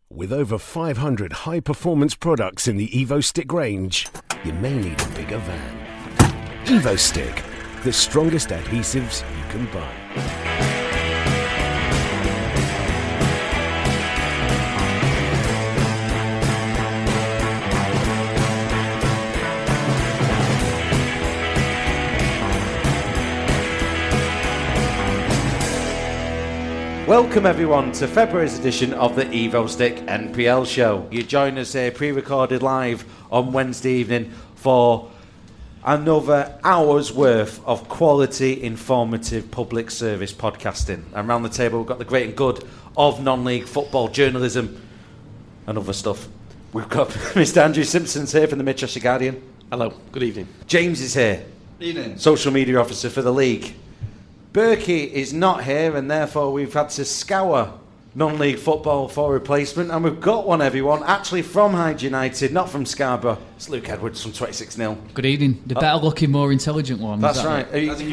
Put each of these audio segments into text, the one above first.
With over 500 high-performance products in the EvoStick range, you may need a bigger van. EvoStick, the strongest adhesives you can buy. Welcome everyone to February's edition of the EvoStick NPL show. You join us here pre-recorded live on Wednesday evening for another hour's worth of quality, informative public service podcasting. And around the table we've got the great and good of non-league football journalism and other stuff. We've got Mr. Andrew Simpson's here from the Mid-Cheshire Guardian. Hello, good evening. James is here. Evening. Social media officer for the league. Berkey is not here, and therefore we've had to scour non-league football for replacement, and we've got one, everyone, actually from Hyde United, not from Scarborough. It's Luke Edwards from 26-0. Good evening. The better looking, more intelligent one. That's right.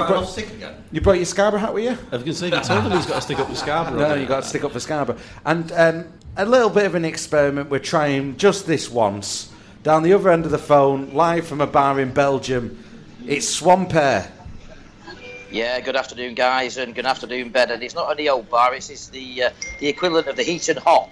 You brought your Scarborough hat with you? I was going to say, you told him he's got to stick up for Scarborough. No, you've got to stick up for Scarborough. And a little bit of an experiment we're trying just this once. Down the other end of the phone, live from a bar in Belgium, it's Swamp Air. Yeah, good afternoon, guys, and good afternoon, Ben. And it's not only old bar; it's the equivalent of the heat and hop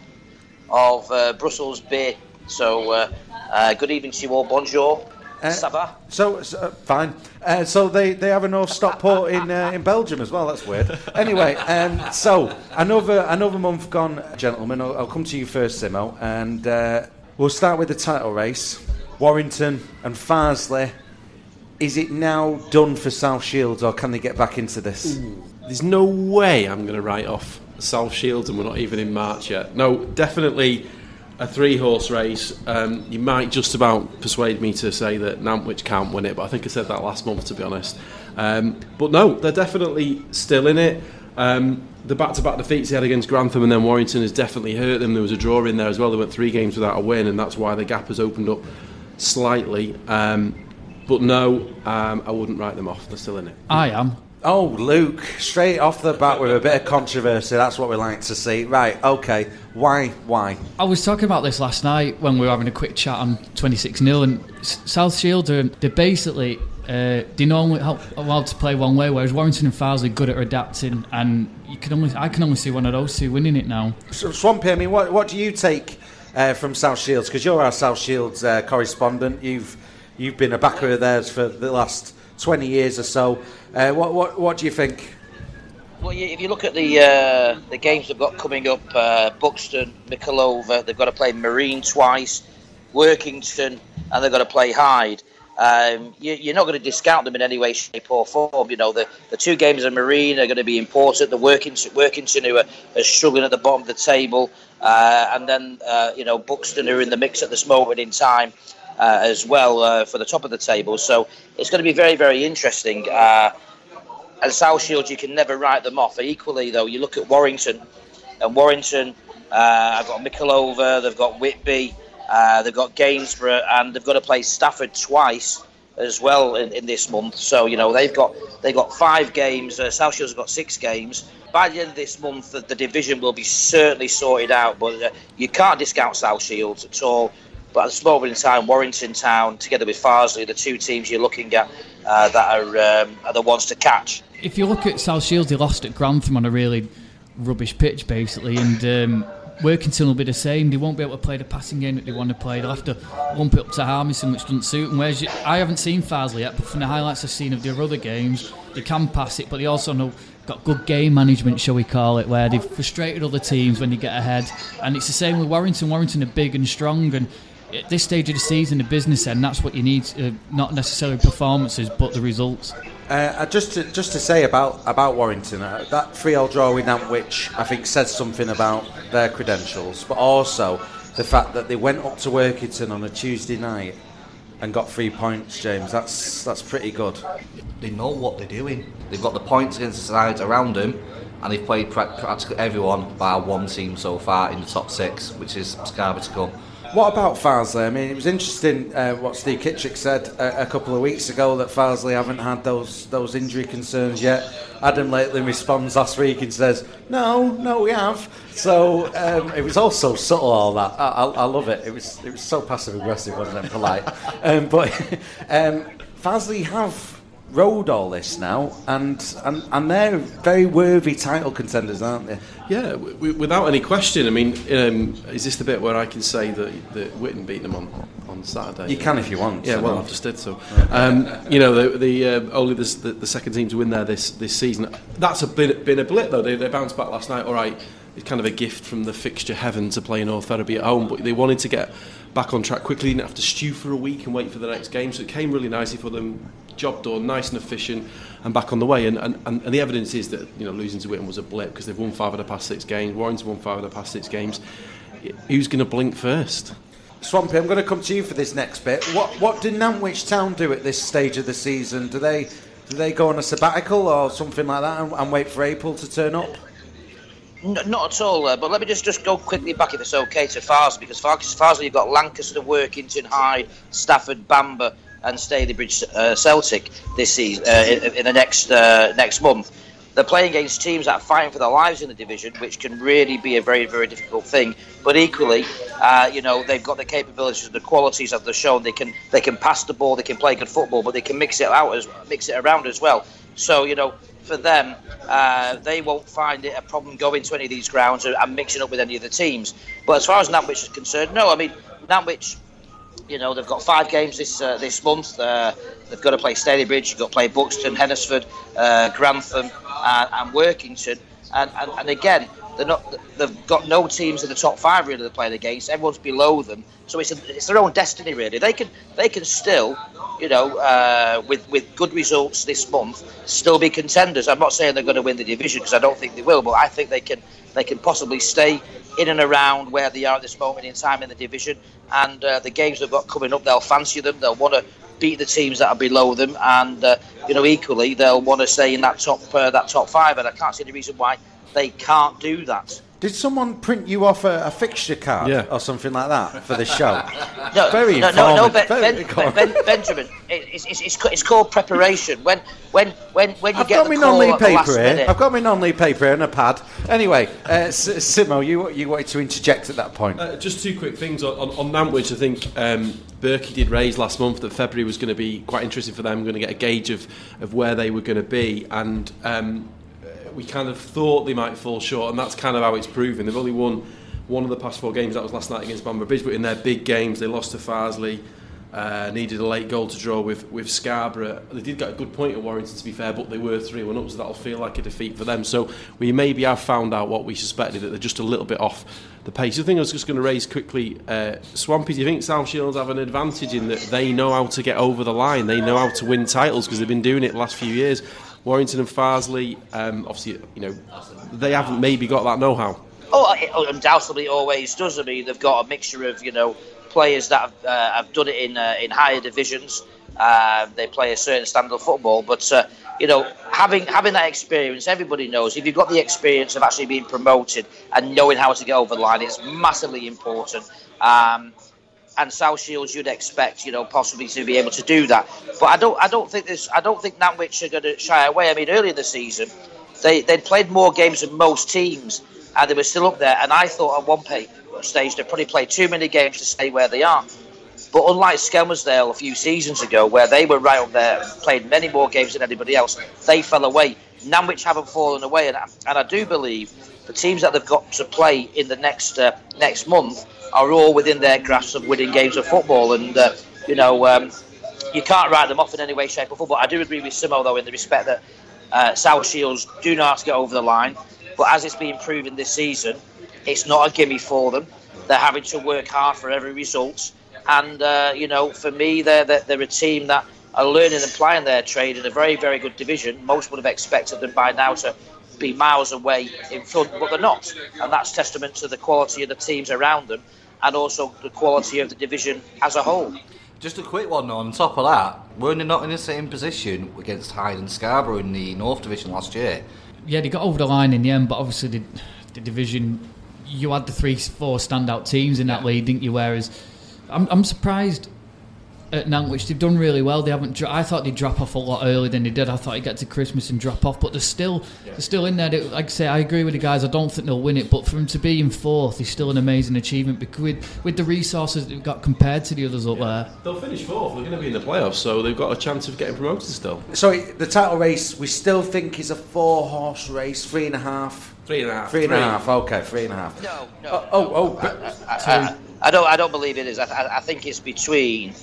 of Brussels beer. So, good evening to you all. Bonjour, ça va? So fine. So they have a North Stockport in Belgium as well. That's weird. Anyway, so another month gone, gentlemen. I'll come to you first, Simo, and we'll start with the title race. Warrington and Farsley. Is it now done for South Shields, or can they get back into this? There's no way I'm going to write off South Shields, and we're not even in March yet. No, definitely a 3-horse race. You might just about persuade me to say that Nantwich can't win it, but I think I said that last month, to be honest. But no, they're definitely still in it. The back-to-back defeats they had against Grantham and then Warrington has definitely hurt them. There was a draw in there as well. They went 3 games without a win, and that's why the gap has opened up slightly. But no, I wouldn't write them off. They're still in it. I am. Oh, Luke, straight off the bat with a bit of controversy. That's what we like to see. Right, okay. Why? I was talking about this last night when we were having a quick chat on 26-0, and South Shields they're basically they normally allowed to play one way, whereas Warrington and Farsley are good at adapting, and I can only see one of those two winning it now. So, Swampy, I mean, what do you take from South Shields? Because you're our South Shields correspondent. You've been a backer of theirs for the last 20 years or so. What do you think? Well, if you look at the games they've got coming up, Buxton, Mickleover, they've got to play Marine twice, Workington, and they've got to play Hyde. You're not going to discount them in any way, shape or form. You know, the 2 games of Marine are going to be important. The Workington who are struggling at the bottom of the table, and then Buxton who are in the mix at this moment in time. As well for the top of the table, so it's going to be very, very interesting. And South Shields, you can never write them off. Equally, though, you look at Warrington, and Warrington, I've got Mickleover, they've got Whitby, they've got Gainsborough, and they've got to play Stafford twice as well in this month. So they've got 5 games. South Shields have got 6 games. By the end of this month, the division will be certainly sorted out. But you can't discount South Shields at all. But at this moment in time, Warrington Town, together with Farsley, the 2 teams you're looking at that are the ones to catch. If you look at South Shields, they lost at Grantham on a really rubbish pitch, basically, and Workington will be the same. They won't be able to play the passing game that they want to play. They'll have to lump it up to Harmison, which doesn't suit them. Whereas I haven't seen Farsley yet, but from the highlights I've seen of their other games, they can pass it, but they also got good game management, shall we call it, where they've frustrated other teams when they get ahead. And it's the same with Warrington. Warrington are big and strong, and at this stage of the season, the business end, that's what you need, not necessarily performances, but the results. Just to say about Warrington, that 3-3 draw with Nantwich, I think, says something about their credentials, but also the fact that they went up to Workington on a Tuesday night and got 3 points, James. That's pretty good. They know what they're doing. They've got the points against the sides around them, and they've played practically everyone bar one team so far in the top 6, which is Scarborough to come. What about Farsley? I mean, it was interesting what Steve Kitchick said a couple of weeks ago, that Farsley haven't had those injury concerns yet. Adam Lakeland responds last week and says, no, we have. So it was also subtle, all that. I love it. It was so passive aggressive, wasn't it? Polite. But Farsley have rode all this now, and they're very worthy title contenders, aren't they? Yeah, without any question. I mean, is this the bit where I can say that Witten beat them on Saturday? You can if you want. Yeah, well, I've just did so. Only the second team to win there this season. That's been a blip though. They bounced back last night. All right, it's kind of a gift from the fixture heaven to play North Ferriby at home, but they wanted to get back on track quickly. They didn't have to stew for a week and wait for the next game, so it came really nicely for them. Job done, nice and efficient, and back on the way. And the evidence is that losing to Witten was a blip, because they've won 5 of the past 6 games. Warrington won 5 of the past 6 games. Who's going to blink first? Swampy, I'm going to come to you for this next bit. What did Nantwich Town do at this stage of the season? Do they go on a sabbatical or something like that and wait for April to turn up? Not at all, but let me just go quickly back, if it's okay, to Farsley, because Farsley, you've got Lancaster, Workington, Hyde, Stafford, Bamber and Stalybridge Celtic this season, in the next month. They're playing against teams that are fighting for their lives in the division, which can really be a very, very difficult thing. But equally, they've got the capabilities and the qualities that they've shown. They can pass the ball, they can play good football, but they can mix it around as well. So for them, they won't find it a problem going to any of these grounds and mixing up with any of the teams. But as far as Nantwich is concerned, no. I mean, Nantwich, they've got 5 games this month. They've got to play Stalybridge, you've got to play Buxton, Hennesford, Grantham, and Workington. And again, they've got no teams in the top 5 really they're playing against. Everyone's below them, so it's their own destiny really. They can still, with good results this month, still be contenders. I'm not saying they're going to win the division, because I don't think they will, but I think they can possibly stay in and around where they are at this moment in time in the division. And the games they've got coming up, they'll fancy them. They'll want to beat the teams that are below them, and equally they'll want to stay in that top 5. And I can't see any reason why they can't do that. Did someone print you off a fixture card or something like that for the show? No, Benjamin. It's called preparation. When you get the call at the last minute. I've got my non-league paper here and a pad. Anyway, Simo, you wanted to interject at that point. Just 2 quick things on Nantwich. I think Berkey did raise last month that February was going to be quite interesting for them. We're going to get a gauge of where they were going to be, and we kind of thought they might fall short, and that's kind of how it's proven. They've only won 1 of the past 4 games. That was last night against Bamber Bridge, but in their big games they lost to Farsley, needed a late goal to draw with Scarborough. They did get a good point at Warrington, to be fair, but they were 3-1 up, so that'll feel like a defeat for them. So we maybe have found out what we suspected, that they're just a little bit off the pace. The thing I was just going to raise quickly, Swampy, do you think South Shields have an advantage in that they know how to get over the line? They know how to win titles because they've been doing it the last few years. Warrington and Farsley, obviously, they haven't maybe got that know-how. Oh, undoubtedly always does. I mean, they've got a mixture of, players that have done it in higher divisions. They play a certain standard of football, but having that experience, everybody knows if you've got the experience of actually being promoted and knowing how to get over the line, it's massively important. And South Shields, you'd expect, possibly to be able to do that. But I don't think Nantwich are going to shy away. I mean, earlier in the season, they'd played more games than most teams, and they were still up there. And I thought at one stage they probably played too many games to stay where they are. But unlike Skelmersdale a few seasons ago, where they were right up there, played many more games than anybody else, they fell away. Nantwich haven't fallen away, and I do believe the teams that they've got to play in the next month are all within their grasp of winning games of football, and you can't write them off in any way, shape or form. But I do agree with Simo, though, in the respect that South Shields do know how to get over the line, but as it's been proven this season, it's not a gimme for them. They're having to work hard for every result, and for me, they're a team that are learning and plying their trade in a very, very good division. Most would have expected them by now to be miles away in front, but they're not, and that's testament to the quality of the teams around them and also the quality of the division as a whole. Just a quick one on top of that, weren't they not in the same position against Hyde and Scarborough in the North Division last year? Yeah, they got over the line in the end, but obviously the division, you had the 3-4 standout teams in that league, didn't you? Whereas I'm surprised at Nantwich. They've done really well. They haven't. I thought they'd drop off a lot earlier than they did. I thought they'd get to Christmas and drop off, but they're still in there. Like I say, I agree with the guys. I don't think they'll win it, but for them to be in fourth is still an amazing achievement because with the resources they've got compared to the others up there. They'll finish fourth. They're going to be in the playoffs, so they've got a chance of getting promoted still. Sorry, the title race we still think is a 4-horse race, 3.5. 3.5. Okay, 3.5. No. I don't believe it is. I think it's between.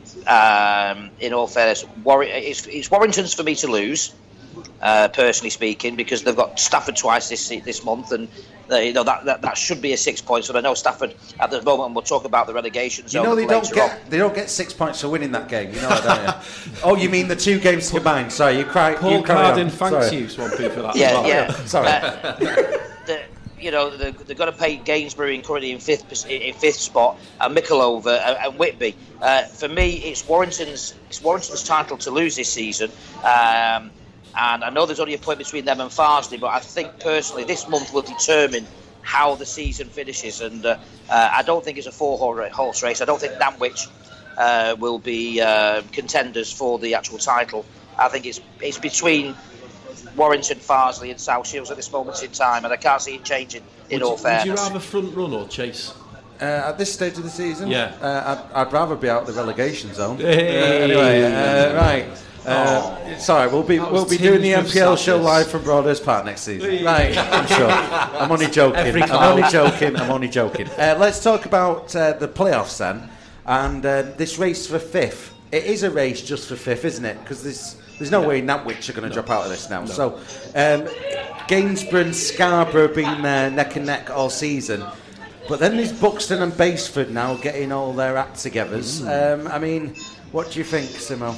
In all fairness, it's Warrington's for me to lose, personally speaking, because they've got Stafford twice this month, and that should be a 6 points. But I know Stafford at the moment, and we'll talk about the relegation zone. They don't get 6 points for winning that game. You know that, don't you? Oh, you mean the two games combined? Sorry, you cry. Paul Cardin thanks you, Swampy, for that. Yeah. Sorry. They've got to pay Gainsbury currently in fifth spot, and Michelova and Whitby. For me, it's Warrington's title to lose this season. And I know there's only a point between them and Farsley, but I think personally this month will determine how the season finishes. And I don't think it's a 4-horse race. I don't think Nantwich will be contenders for the actual title. I think it's between Warrington, Farsley and South Shields at this moment in time, and I can't see it changing in all fairness. Would you rather front run or chase? At this stage of the season? Yeah. I'd rather be out of the relegation zone. Hey. Right. Sorry, we'll be doing the NPL show live from Broadhurst Park next season. Right, I'm sure. I'm only joking. I'm only joking. Let's talk about the playoffs then, and this race for fifth. It is a race just for fifth, isn't it? Because there's no way Nantwich are going to drop out of this now. No. So Gainsborough and Scarborough have been neck and neck all season. But then there's Buxton and Basford now getting all their act togethers. I mean, what do you think, Simo?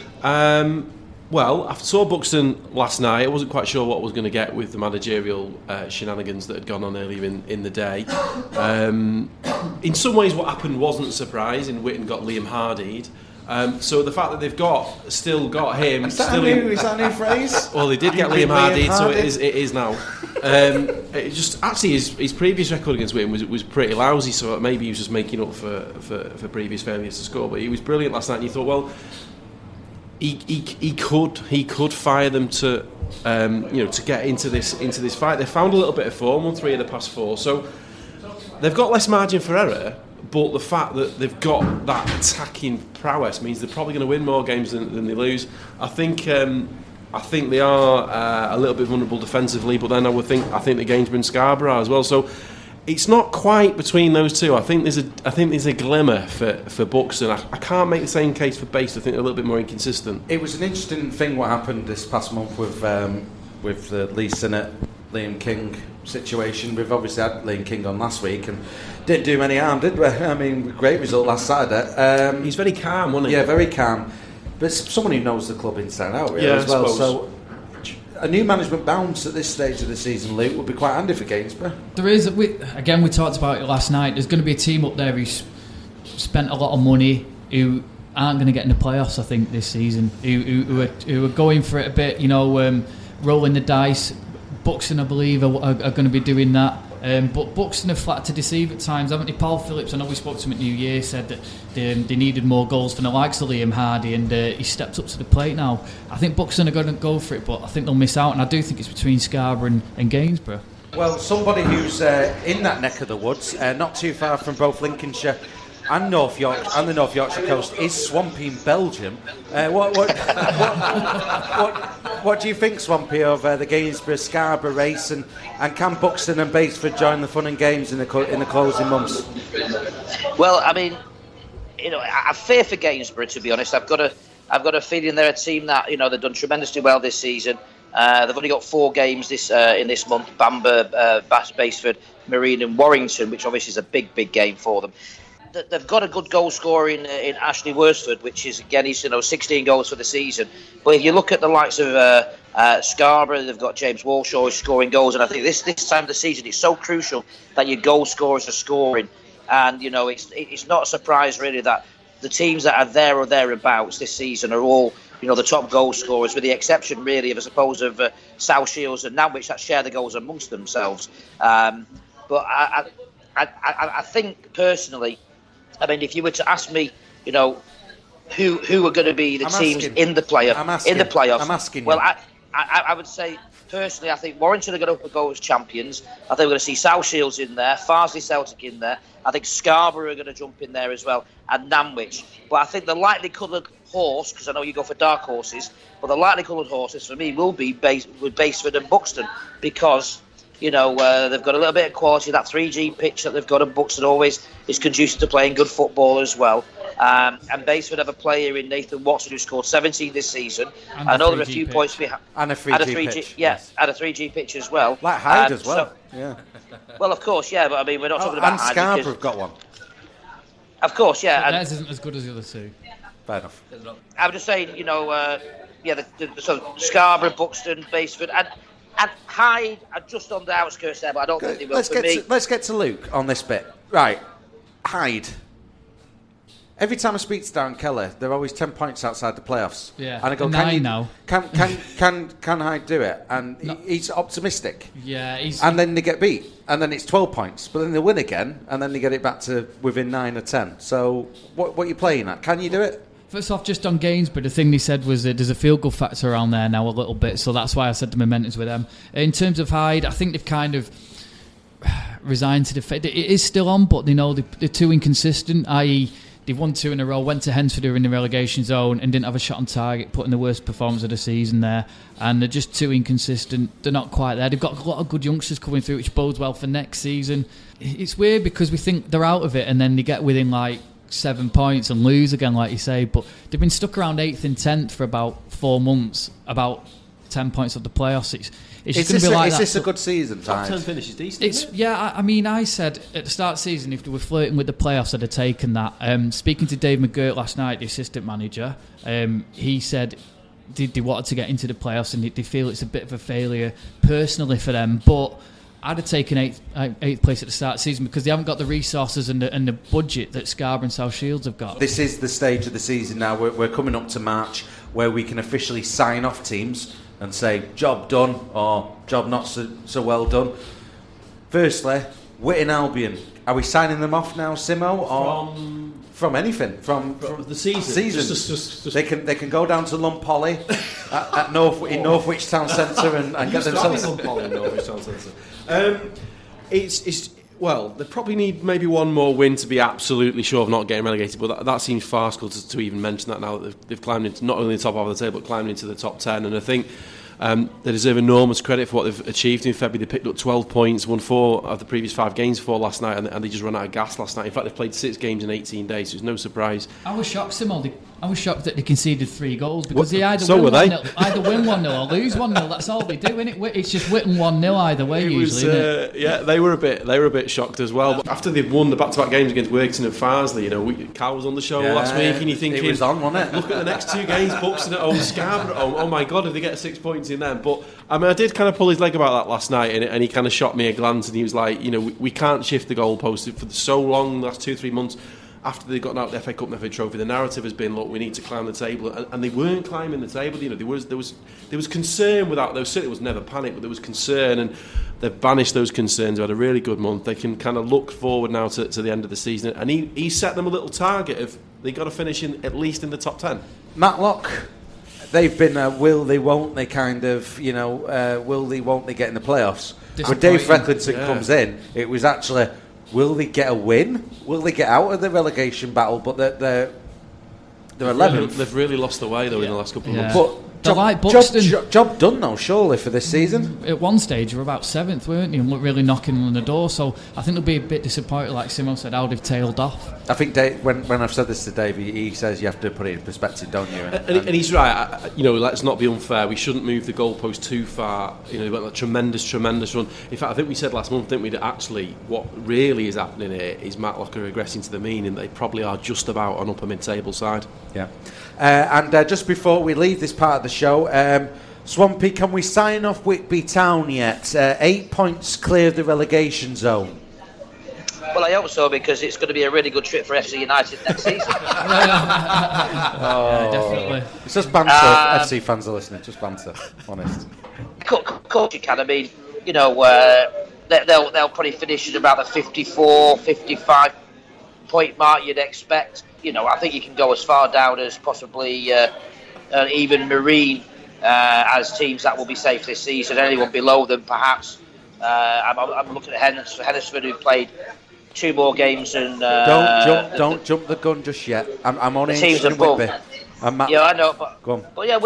Well, I saw Buxton last night. I wasn't quite sure what I was going to get with the managerial shenanigans that had gone on earlier in the day. In some ways, what happened wasn't a surprise. Whitton got Liam Hardied. So the fact that they've still got him... Is that a new phrase? Well, they did get Liam Hardied, so it is now. It just actually his previous record against Whitton was pretty lousy, so maybe he was just making up for previous failures to score. But he was brilliant last night, and you thought, well, he could fire them to to get into this fight. They found a little bit of form on 3 of the past 4, so they've got less margin for error. But the fact that they've got that attacking prowess means they're probably going to win more games than they lose. I think they are a little bit vulnerable defensively, but then I think the Gainsborough and Scarborough are as well. So it's not quite between those two. I think there's a glimmer for Buxton. I can't make the same case for Baste. I think they're a little bit more inconsistent. It was an interesting thing what happened this past month with the Lee Sinnott, Liam King situation. We've obviously had Liam King on last week and didn't do him any harm, did we? I mean, great result last Saturday. He's very calm, wasn't he? Yeah, very calm. But someone who knows the club inside out, really, as well. I suppose. So a new management bounce at this stage of the season, Luke, would be quite handy for Gainsborough. There is. We talked about it last night. There's going to be a team up there who's spent a lot of money, who aren't going to get in the playoffs, I think, this season. Who are going for it a bit, rolling the dice. Buxton, I believe, are going to be doing that. But Buxton are flat to deceive at times, haven't they? Paul Phillips, I know we spoke to him at New Year, said that they needed more goals from the likes of Liam Hardy, and he stepped up to the plate now. I think Buxton are going to go for it, but I think they'll miss out, and I do think it's between Scarborough and Gainsborough. Well, somebody who's in that neck of the woods, not too far from both Lincolnshire and North Yorkshire and the North Yorkshire coast, is Swampy in Belgium. What do you think, Swampy, of the Gainsborough-Scarborough race, and can Buxton and Basford join the fun and games in the closing months? Well, I mean, I fear for Gainsborough, to be honest. I've got a feeling they're a team that they've done tremendously well this season. They've only got 4 games in this month: Bamber, Basford, Marine, and Warrington, which obviously is a big game for them. They've got a good goal scorer in Ashley Worsford, which is, again, he's 16 goals for the season. But if you look at the likes of Scarborough, they've got James Walshaw who's scoring goals, and I think this time of the season it's so crucial that your goal scorers are scoring. And it's not a surprise really that the teams that are there or thereabouts this season are all the top goal scorers, with the exception really of, I suppose, of South Shields and Nantwich that share the goals amongst themselves. But I think personally, I mean, if you were to ask me, you know, who are going to be the teams in the playoffs? I'm asking you. Well, I would say personally, I think Warrington are going to go as champions. I think we're going to see South Shields in there, Farsley Celtic in there. I think Scarborough are going to jump in there as well, and Nanwich. But I think the lightly coloured horse, because I know you go for dark horses, but the lightly coloured horses for me will be with Basford and Buxton, because you know they've got a little bit of quality. That 3G pitch that they've got at Buxton always is conducive to playing good football as well. And Basford have a player in Nathan Watson who scored 17 this season. I know they're a few points behind. And a 3G pitch. Yes, and a 3G pitch as well. Like Hyde as well. Yeah. Well, of course, yeah, but I mean, we're not talking about and Hyde. Scarborough have got one. Of course, yeah. But theirs isn't as good as the other two. Fair enough. I'm just saying, you know, so Scarborough, Buxton, Basford, and Hyde are just on the outskirts there, but I don't think they will. Let's get to Luke on this bit. Right, Hyde. Every time I speak to Darren Keller, they're always 10 points outside the playoffs. Yeah, and I go, can Hyde do it? And he's optimistic. Yeah, and then they get beat, and then it's 12 points, but then they win again, and then they get it back to within 9 or 10. So what are you playing at? Can you do it? First off, just on Gainsborough, the thing they said was there's a field goal factor around there now a little bit, so that's why I said the momentum's with them. In terms of Hyde, I think they've kind of resigned to the fact that it is still on, but they know they're too inconsistent, i.e. they've won 2 in a row, went to Hensford who were in the relegation zone and didn't have a shot on target, putting the worst performance of the season there, and they're just too inconsistent. They're not quite there. They've got a lot of good youngsters coming through, which bodes well for next season. It's weird because we think they're out of it and then they get within like 7 points and lose again, like you say, but they've been stuck around 8th and 10th for about 4 months, about 10 points of the playoffs. It's just going to be like that. Is this a good season? Top 10 finish is decent, isn't it? Yeah, I mean, I said at the start of the season, if they were flirting with the playoffs, I'd have taken that. Speaking to Dave McGirt last night, the assistant manager, he said they wanted to get into the playoffs and they feel it's a bit of a failure personally for them, but I'd have taken 8th place at the start of the season because they haven't got the resources and the budget that Scarborough and South Shields have got. This is the stage of the season now. We're coming up to March where we can officially sign off teams and say job done or job not so well done. Firstly, Whitton Albion. Are we signing them off now, Simo? Or from anything? From the season. Just they can go down to Lumpoly at Northwich Town Centre and get themselves. Lumpoly in Northwich Town Centre. Well, they probably need maybe one more win to be absolutely sure of not getting relegated, but that seems farcical to even mention that now that they've climbed into not only the top half of the table, but climbed into the top 10. And I think they deserve enormous credit for what they've achieved in February. They picked up 12 points, won 4 of the previous 5 games for last night, and they just ran out of gas last night. In fact, they've played 6 games in 18 days, so it's no surprise. I was shocked, Simon. I was shocked that they conceded 3 goals because they either win 1-0 or lose 1-0. That's all they do, isn't it? It's just Whitton 1-0 either way usually. Isn't it? Yeah, they were a bit shocked as well. But after they've won the back-to-back games against Workington and Farsley, you know, Carl was on the show last week, and you're thinking, it was on, wasn't it? Look at the next 2 games, Buxton at home, Scarborough at home. Oh my God, if they get 6 points in them. But I mean, I did kind of pull his leg about that last night, and he kind of shot me a glance, and he was like, you know, we can't shift the goalpost for so long, the last 2-3 months. After they'd gotten out the FA Cup and FA Trophy, the narrative has been, look, we need to climb the table, and they weren't climbing the table. You know, there was concern without. There certainly was never panic, but there was concern, and they've banished those concerns. They had a really good month. They can kind of look forward now to the end of the season, and he set them a little target of they got to finish at least in the top 10. Matlock, they've been will they, won't they kind of, you know, will they, won't they get in the playoffs? When Dave Frecklinson comes in, it was actually, will they get a win? Will they get out of the relegation battle? But they're 11th. They've really lost their way though in the last couple of months. But job done though, surely, for this season. At one stage, they were about 7th, weren't they? And really knocking on the door. So I think they'll be a bit disappointed, like Simo said, how they've tailed off. I think Dave, when I've said this to Dave, he says you have to put it in perspective, don't you? And he's right. You know, let's not be unfair. We shouldn't move the goalpost too far. You know, they went a tremendous run. In fact, I think we said last month, didn't we, that actually what really is happening here is Matlock are regressing to the mean, and they probably are just about on upper mid-table side. Yeah. And just before we leave this part of the show, Swampy, can we sign off Whitby Town yet? 8 points clear of the relegation zone. Well, I hope so, because it's going to be a really good trip for FC United next season. Yeah, definitely. It's just banter. FC fans are listening. Just banter. Honest. Of course you can. I mean, you know, they'll probably finish at about the 54, 55 point mark you'd expect. I think you can go as far down as possibly even Marine as teams that will be safe this season. Anyone below them, perhaps. I'm looking at Hendersonville, who played 2 more games and don't jump the gun just yet. I'm on teams above. Yeah, I know, but yeah,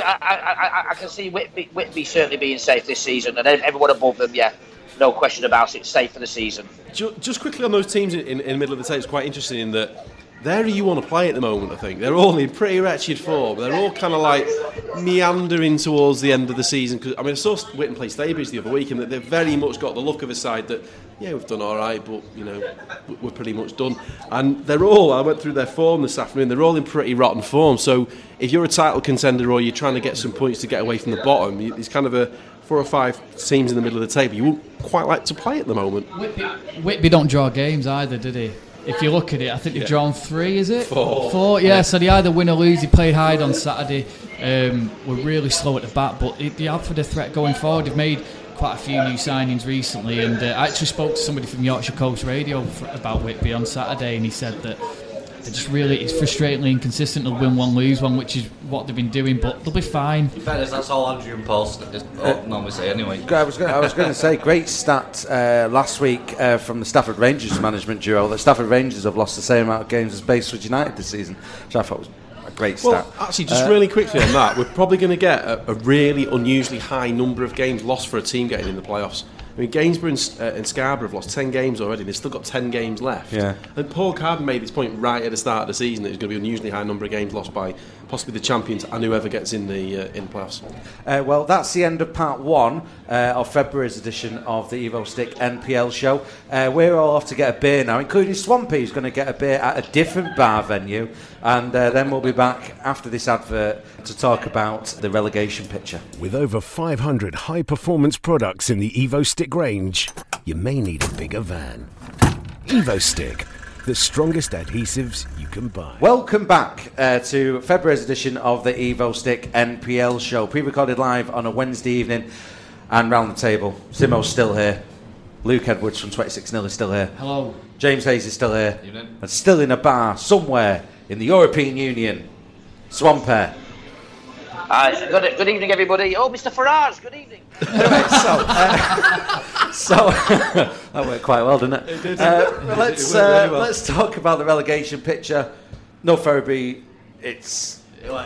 I can see Whitby certainly being safe this season, and everyone above them, yeah, no question about it, safe for the season. Just quickly on those teams in the middle of the table, it's quite interesting in that they're who you want to play at the moment. I think they're all in pretty wretched form. They're all kind of like meandering towards the end of the season. Cause, I saw Whitton play Staybridge the other week, and that they've very much got the look of a side that, yeah, we've done all right, but we're pretty much done. And they're all, I went through their form this afternoon, they're all in pretty rotten form. So if you're a title contender or you're trying to get some points to get away from the bottom, it's kind of a 4 or 5 teams in the middle of the table you wouldn't quite like to play at the moment. Whitby don't draw games either, did he? If you look at it, I think they've drawn 3, is it? 4. Yeah, so they either win or lose. He played Hyde on Saturday. We're really slow at the back, but they have for the threat going forward. They've made quite a few new signings recently, and I actually spoke to somebody from Yorkshire Coast Radio about Whitby on Saturday, and he said that they're just really, it's frustratingly inconsistent. They'll win 1, lose 1, which is what they've been doing, but they'll be fine. In fairness, that's all Andrew and Paul normally say anyway. I was going to say, great stat last week from the Stafford Rangers management duo that Stafford Rangers have lost the same amount of games as Baseford United this season, which I thought was a great stat. Well, actually, just really quickly on that, we're probably going to get a really unusually high number of games lost for a team getting in the playoffs. Gainsborough and Scarborough have lost 10 games already. They've still got 10 games left. Yeah. And Paul Carden made this point right at the start of the season that there's going to be an unusually high number of games lost by possibly the champions and whoever gets in the playoffs. Well, that's the end of part 1 of February's edition of the Evo Stick NPL show. We're all off to get a beer now, including Swampy, who's going to get a beer at a different bar venue. And then we'll be back after this advert to talk about the relegation picture. With over 500 high-performance products in the Evo Stick range, you may need a bigger van. Evo Stick, the strongest adhesives you can buy. Welcome back to February's edition of the Evo Stick NPL show, pre-recorded live on a Wednesday evening, and round the table. Simo's still here. Luke Edwards from 26-0 is still here. Hello. James Hayes is still here. Evening. And still in a bar somewhere in the European Union. Swampere. Good evening, everybody. Oh, Mr. Farage, good evening. So that worked quite well, didn't it? It did. Let's talk about the relegation picture. No Ferriby, it's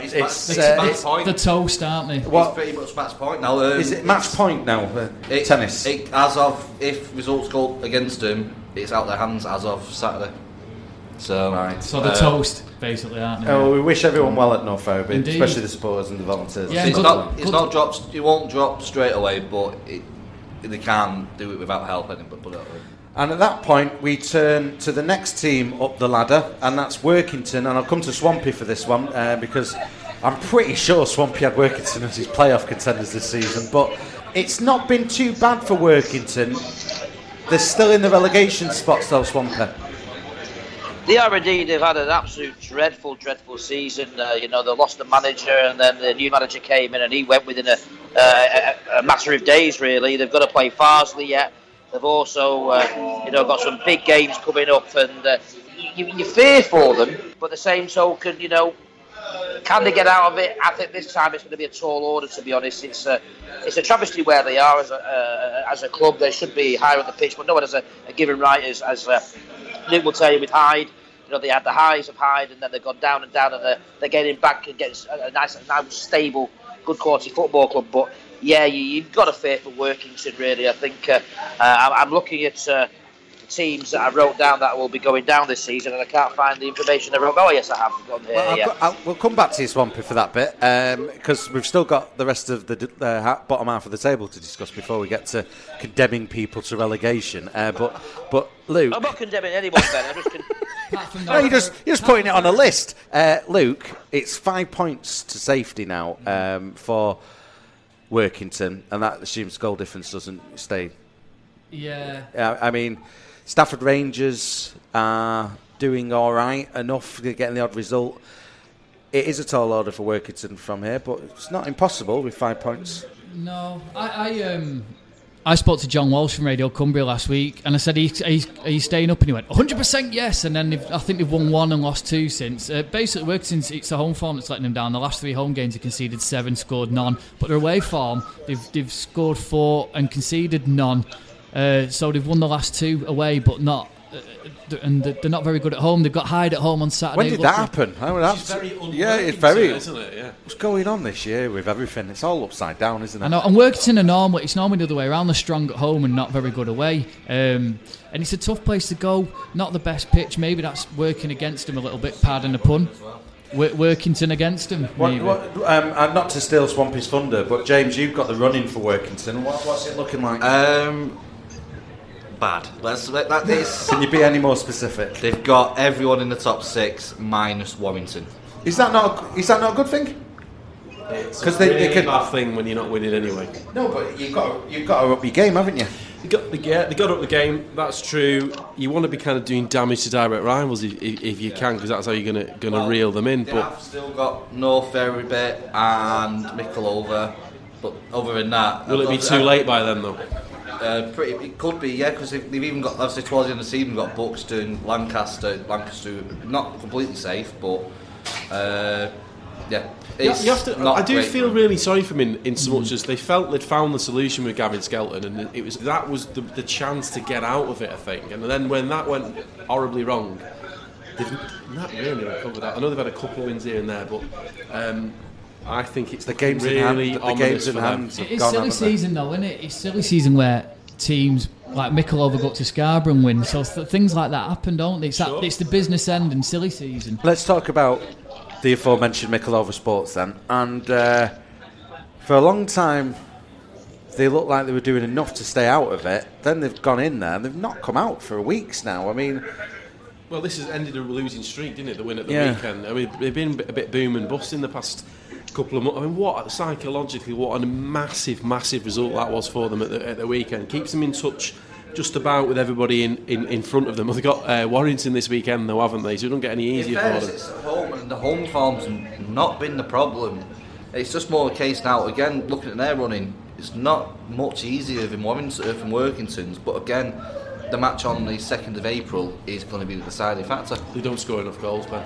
match point. The toast, aren't they? It's pretty much match point now. Is it match point now? Tennis. As of, if results go against them, it's out their hands as of Saturday. So, right. So the toast, basically, aren't they? Oh, we wish everyone well at North Ferriby, especially the supporters and the volunteers. Yeah, it's not dropped. It won't drop straight away, but they can't do it without help. And at that point, we turn to the next team up the ladder, and that's Workington. And I'll come to Swampy for this one because I'm pretty sure Swampy had Workington as his playoff contenders this season. But it's not been too bad for Workington. They're still in the relegation spots, though, Swampy. They are indeed. They've had an absolute dreadful season. They lost the manager, and then the new manager came in, and he went within a matter of days. Really, they've got to play Farsley yet. They've also, got some big games coming up, and you fear for them. But at the same token, can they get out of it? I think this time it's going to be a tall order. To be honest, it's a travesty where they are as a club. They should be higher on the pitch, but no one has a given right. As Luke will tell you with Hyde, they had the highs of Hyde, and then they've gone down and down, and they're getting back against a nice, stable, good quality football club. But yeah, you've got to fear for Workington, really. I think I'm looking at the teams that I wrote down that will be going down this season, and I can't find the information I wrote. Oh, yes, I have gone here. We'll come back to you, Swampy, for that bit, because we've still got the rest of the bottom half of the table to discuss before we get to condemning people to relegation. But Luke, I'm not condemning anyone, Ben. I'm just no, you're just putting it on a list. Luke, it's 5 points to safety now for Workington, and that assumes goal difference doesn't stay. Yeah. I mean, Stafford Rangers are doing all right enough, getting the odd result. It is a tall order for Workington from here, but it's not impossible with 5 points. No, I I spoke to John Walsh from Radio Cumbria last week, and I said, are you staying up? And he went, 100% yes. And then I think they've won 1 and lost 2 since. Basically, since it's the home form that's letting them down. The last 3 home games, they conceded 7, scored none. But their away form, they've scored 4 and conceded none. So they've won the last 2 away, but not. And they're not very good at home. They've got Hyde at home on Saturday. When did that happen? It's very it's very, isn't it? Yeah. What's going on this year with everything? It's all upside down, isn't it? I know. And Workington are it's normally the other way around. They're strong at home and not very good away. And it's a tough place to go. Not the best pitch. Maybe that's working against them a little bit. Pardon the pun. Workington against them. Not to steal Swampy's thunder, but James, you've got the running for Workington. What's it looking like? Bad. That is. Can you be any more specific? They've got everyone in the top 6 minus Warrington. Is that not a good thing? Because they could bad thing when you're not winning anyway. No, but you've got to up your game, haven't you? They got up the game. That's true. You want to be kind of doing damage to direct rivals if you can, because that's how you're gonna reel them in. They but have still got North Ferryby and Mickleover, but other than that, will it be too late by then though? It could be, yeah, because they've even got, obviously towards the end of the season, we've got Buxton, Lancaster, not completely safe, but yeah. You have to, I do feel really sorry for them in so much as they felt they'd found the solution with Gavin Skelton, and that was the chance to get out of it, I think. And then when that went horribly wrong, they've not really recovered that. I know they've had a couple of wins here and there, but I think it's the games really in hand. The games in hand. It's silly season though, isn't it? It's silly season where teams like Mickleover go to Scarborough and win. So things like that happen, don't they? It's the business end and silly season. Let's talk about the aforementioned Mickleover Sports then. And for a long time, they looked like they were doing enough to stay out of it. Then they've gone in there and they've not come out for weeks now. I mean, well, this has ended a losing streak, didn't it? The win at the weekend. I mean, they've been a bit boom and bust in the past couple of months. I mean, psychologically, what a massive result that was for them at the weekend. Keeps them in touch just about with everybody in front of them. They've got Warrington this weekend though, haven't they? So it don't get any easier for them. It's at home, and the home form's not been the problem. It's just more a case now, again, looking at their running, it's not much easier than Workington's, but again, the match on the 2nd of April is going to be the deciding factor. They don't score enough goals, Ben.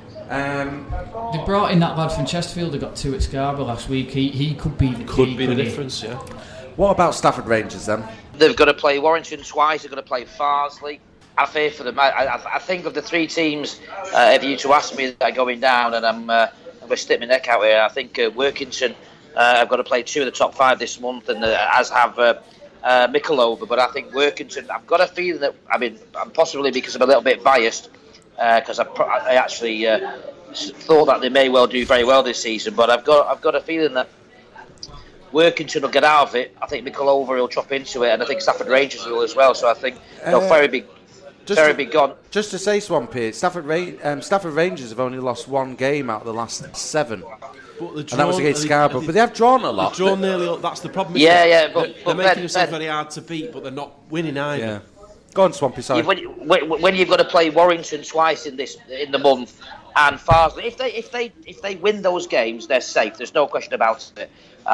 They brought in that lad from Chesterfield. They got 2 at Scarborough last week. He could be the difference. Yeah. What about Stafford Rangers then? They've got to play Warrington twice. They've got to play Farsley. I fear for them. I think of the 3 teams, if you to ask me, that are going down, and I'm going to stick my neck out here. I think Workington have got to play 2 of the top 5 this month, and as have Mickleover. But I think Workington, I've got a feeling that, possibly because I'm a little bit biased, because I actually thought that they may well do very well this season. But I've got a feeling that Workington will get out of it. I think Mickleover will chop into it, and I think Stafford Rangers will as well. So I think they'll very big gone. Just to say, Swampy, Stafford Rangers have only lost 1 game out of the last 7. And that was against Scarborough. But they have drawn a lot. They've drawn nearly all. That's the problem. Yeah. They're making themselves very hard to beat, but they're not winning either. Yeah. Go on, Swampy. Sorry. When you've got to play Warrington twice in the month, and Farsley, if they win those games, they're safe. There's no question about it.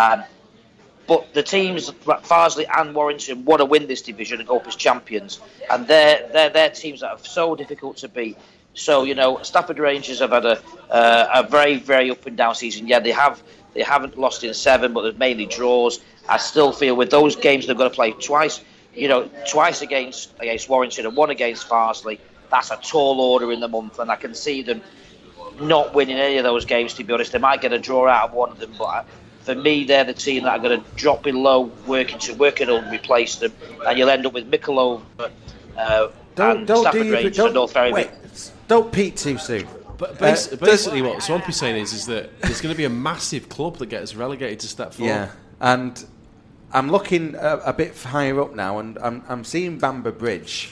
But the teams, Farsley and Warrington, want to win this division and go up as champions, and they're teams that are so difficult to beat. So Stafford Rangers have had a very, very up and down season. Yeah, they haven't lost in 7, but they're mainly draws. I still feel with those games they've got to play twice. Twice against Warrington and 1 against Farsley. That's a tall order in the month, and I can see them not winning any of those games. To be honest, they might get a draw out of one of them, but for me, they're the team that are going to drop below Workington will replace them, and you'll end up with Mickleover and Stafford Rangers and North Ferryby. Don't peak too soon. But basically, what Swampy's saying is that there's going to be a massive club that gets relegated to Step 4. Yeah, and I'm looking a bit higher up now, and I'm seeing Bamber Bridge.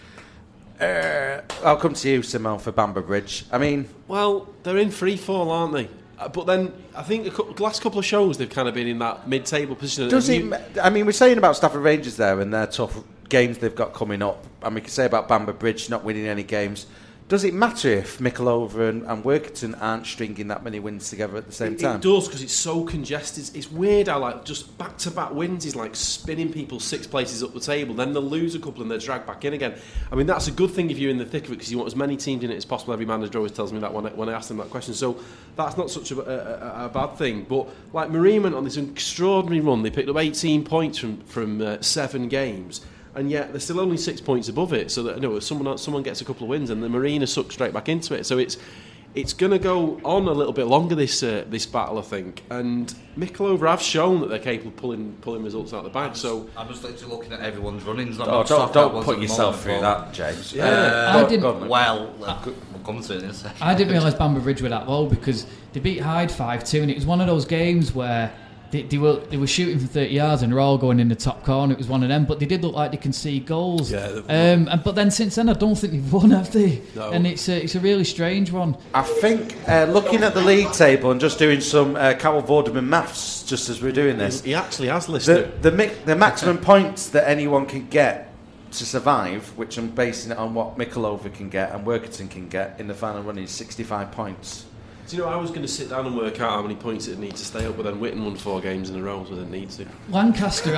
I'll come to you, Simone, for Bamber Bridge. Well, they're in free fall, aren't they? But then I think the last couple of shows they've kind of been in that mid-table position. We're saying about Stafford Rangers there and their tough games they've got coming up, and we can say about Bamber Bridge not winning any games. Does it matter if Mikulova and Workington aren't stringing that many wins together at the same time? It does, because it's so congested. It's weird how like just back-to-back wins is like spinning people 6 places up the table. Then they'll lose a couple and they're dragged back in again. I mean, that's a good thing if you're in the thick of it, because you want as many teams in it as possible. Every manager always tells me that when I ask them that question. So that's not such a bad thing. But like Marine went on this extraordinary run. They picked up 18 points from 7 games. And yet they're still only 6 points above it. So that if someone gets a couple of wins, and the Marine are sucked straight back into it. So it's going to go on a little bit longer, this battle, I think. And Mikulova have shown that they're capable of pulling results out of the bag. I'm just literally looking at everyone's runnings. Don't put yourself through that, James. We'll come to it in a second. I didn't realise Bamber Bridge were that low, because they beat Hyde 5-2, and it was one of those games where they were shooting from 30 yards and they're all going in the top corner. It was one of them, but they did look like they concede goals. Yeah, but then since then, I don't think they've won, have they? No. And it's a really strange one. I think looking at the league table and just doing some Carol Vorderman maths, just as we're doing this, he actually has listed the maximum points that anyone can get to survive, which I'm basing it on what Mikulova can get and Workington can get in the final run, is 65 points. Do you know, I was going to sit down and work out how many points it need to stay up, but then Witten won 4 games in a row, so they need to. Lancaster,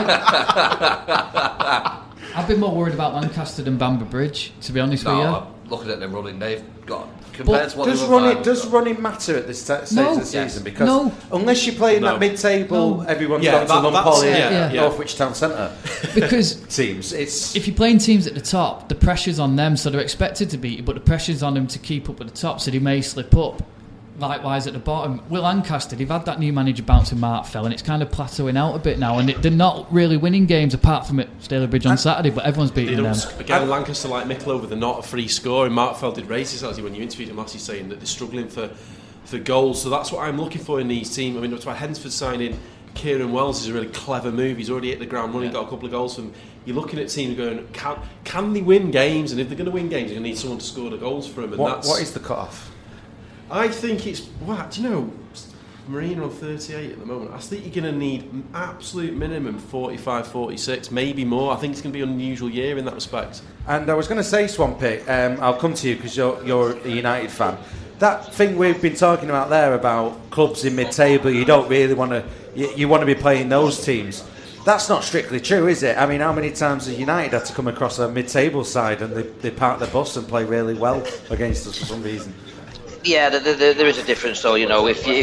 I've been more worried about Lancaster than Bamber Bridge, to be honest with you. Looking at them running, they've got compared to what does running matter at this stage of the season? Because unless you're playing that mid-table, everyone's got to Lumpolly, Northwich Town Centre. Because teams, if you're playing teams at the top, the pressure's on them, so they're expected to beat you, but the pressure's on them to keep up at the top, so they may slip up. Likewise at the bottom, with Lancaster, they've had that new manager bouncing Markfell, and it's kind of plateauing out a bit now, and they're not really winning games apart from at Stalybridge on Saturday, but everyone's beating them. Again, Lancaster, like Mikulova, they're not a free scorer. Markfell did raise his when you interviewed him last, he's saying that they're struggling for goals, so that's what I'm looking for in these teams. I mean, that's why Hensford signing Kieran Wells is a really clever move. He's already hit the ground running, got a couple of goals from. You're looking at teams going, can they win games? And if they're going to win games, they're going to need someone to score the goals for them. And what is the cut-off? I think it's, do you know, Marine are on 38 at the moment. I think you're going to need absolute minimum 45, 46, maybe more. I think it's going to be an unusual year in that respect. And I was going to say, Swampy, I'll come to you because you're a United fan. That thing we've been talking about there about clubs in mid-table, you don't really want to, you want to be playing those teams. That's not strictly true, is it? I mean, how many times has United had to come across a mid-table side and they park their bus and play really well against us for some reason? Yeah, there is a difference, though. You know, if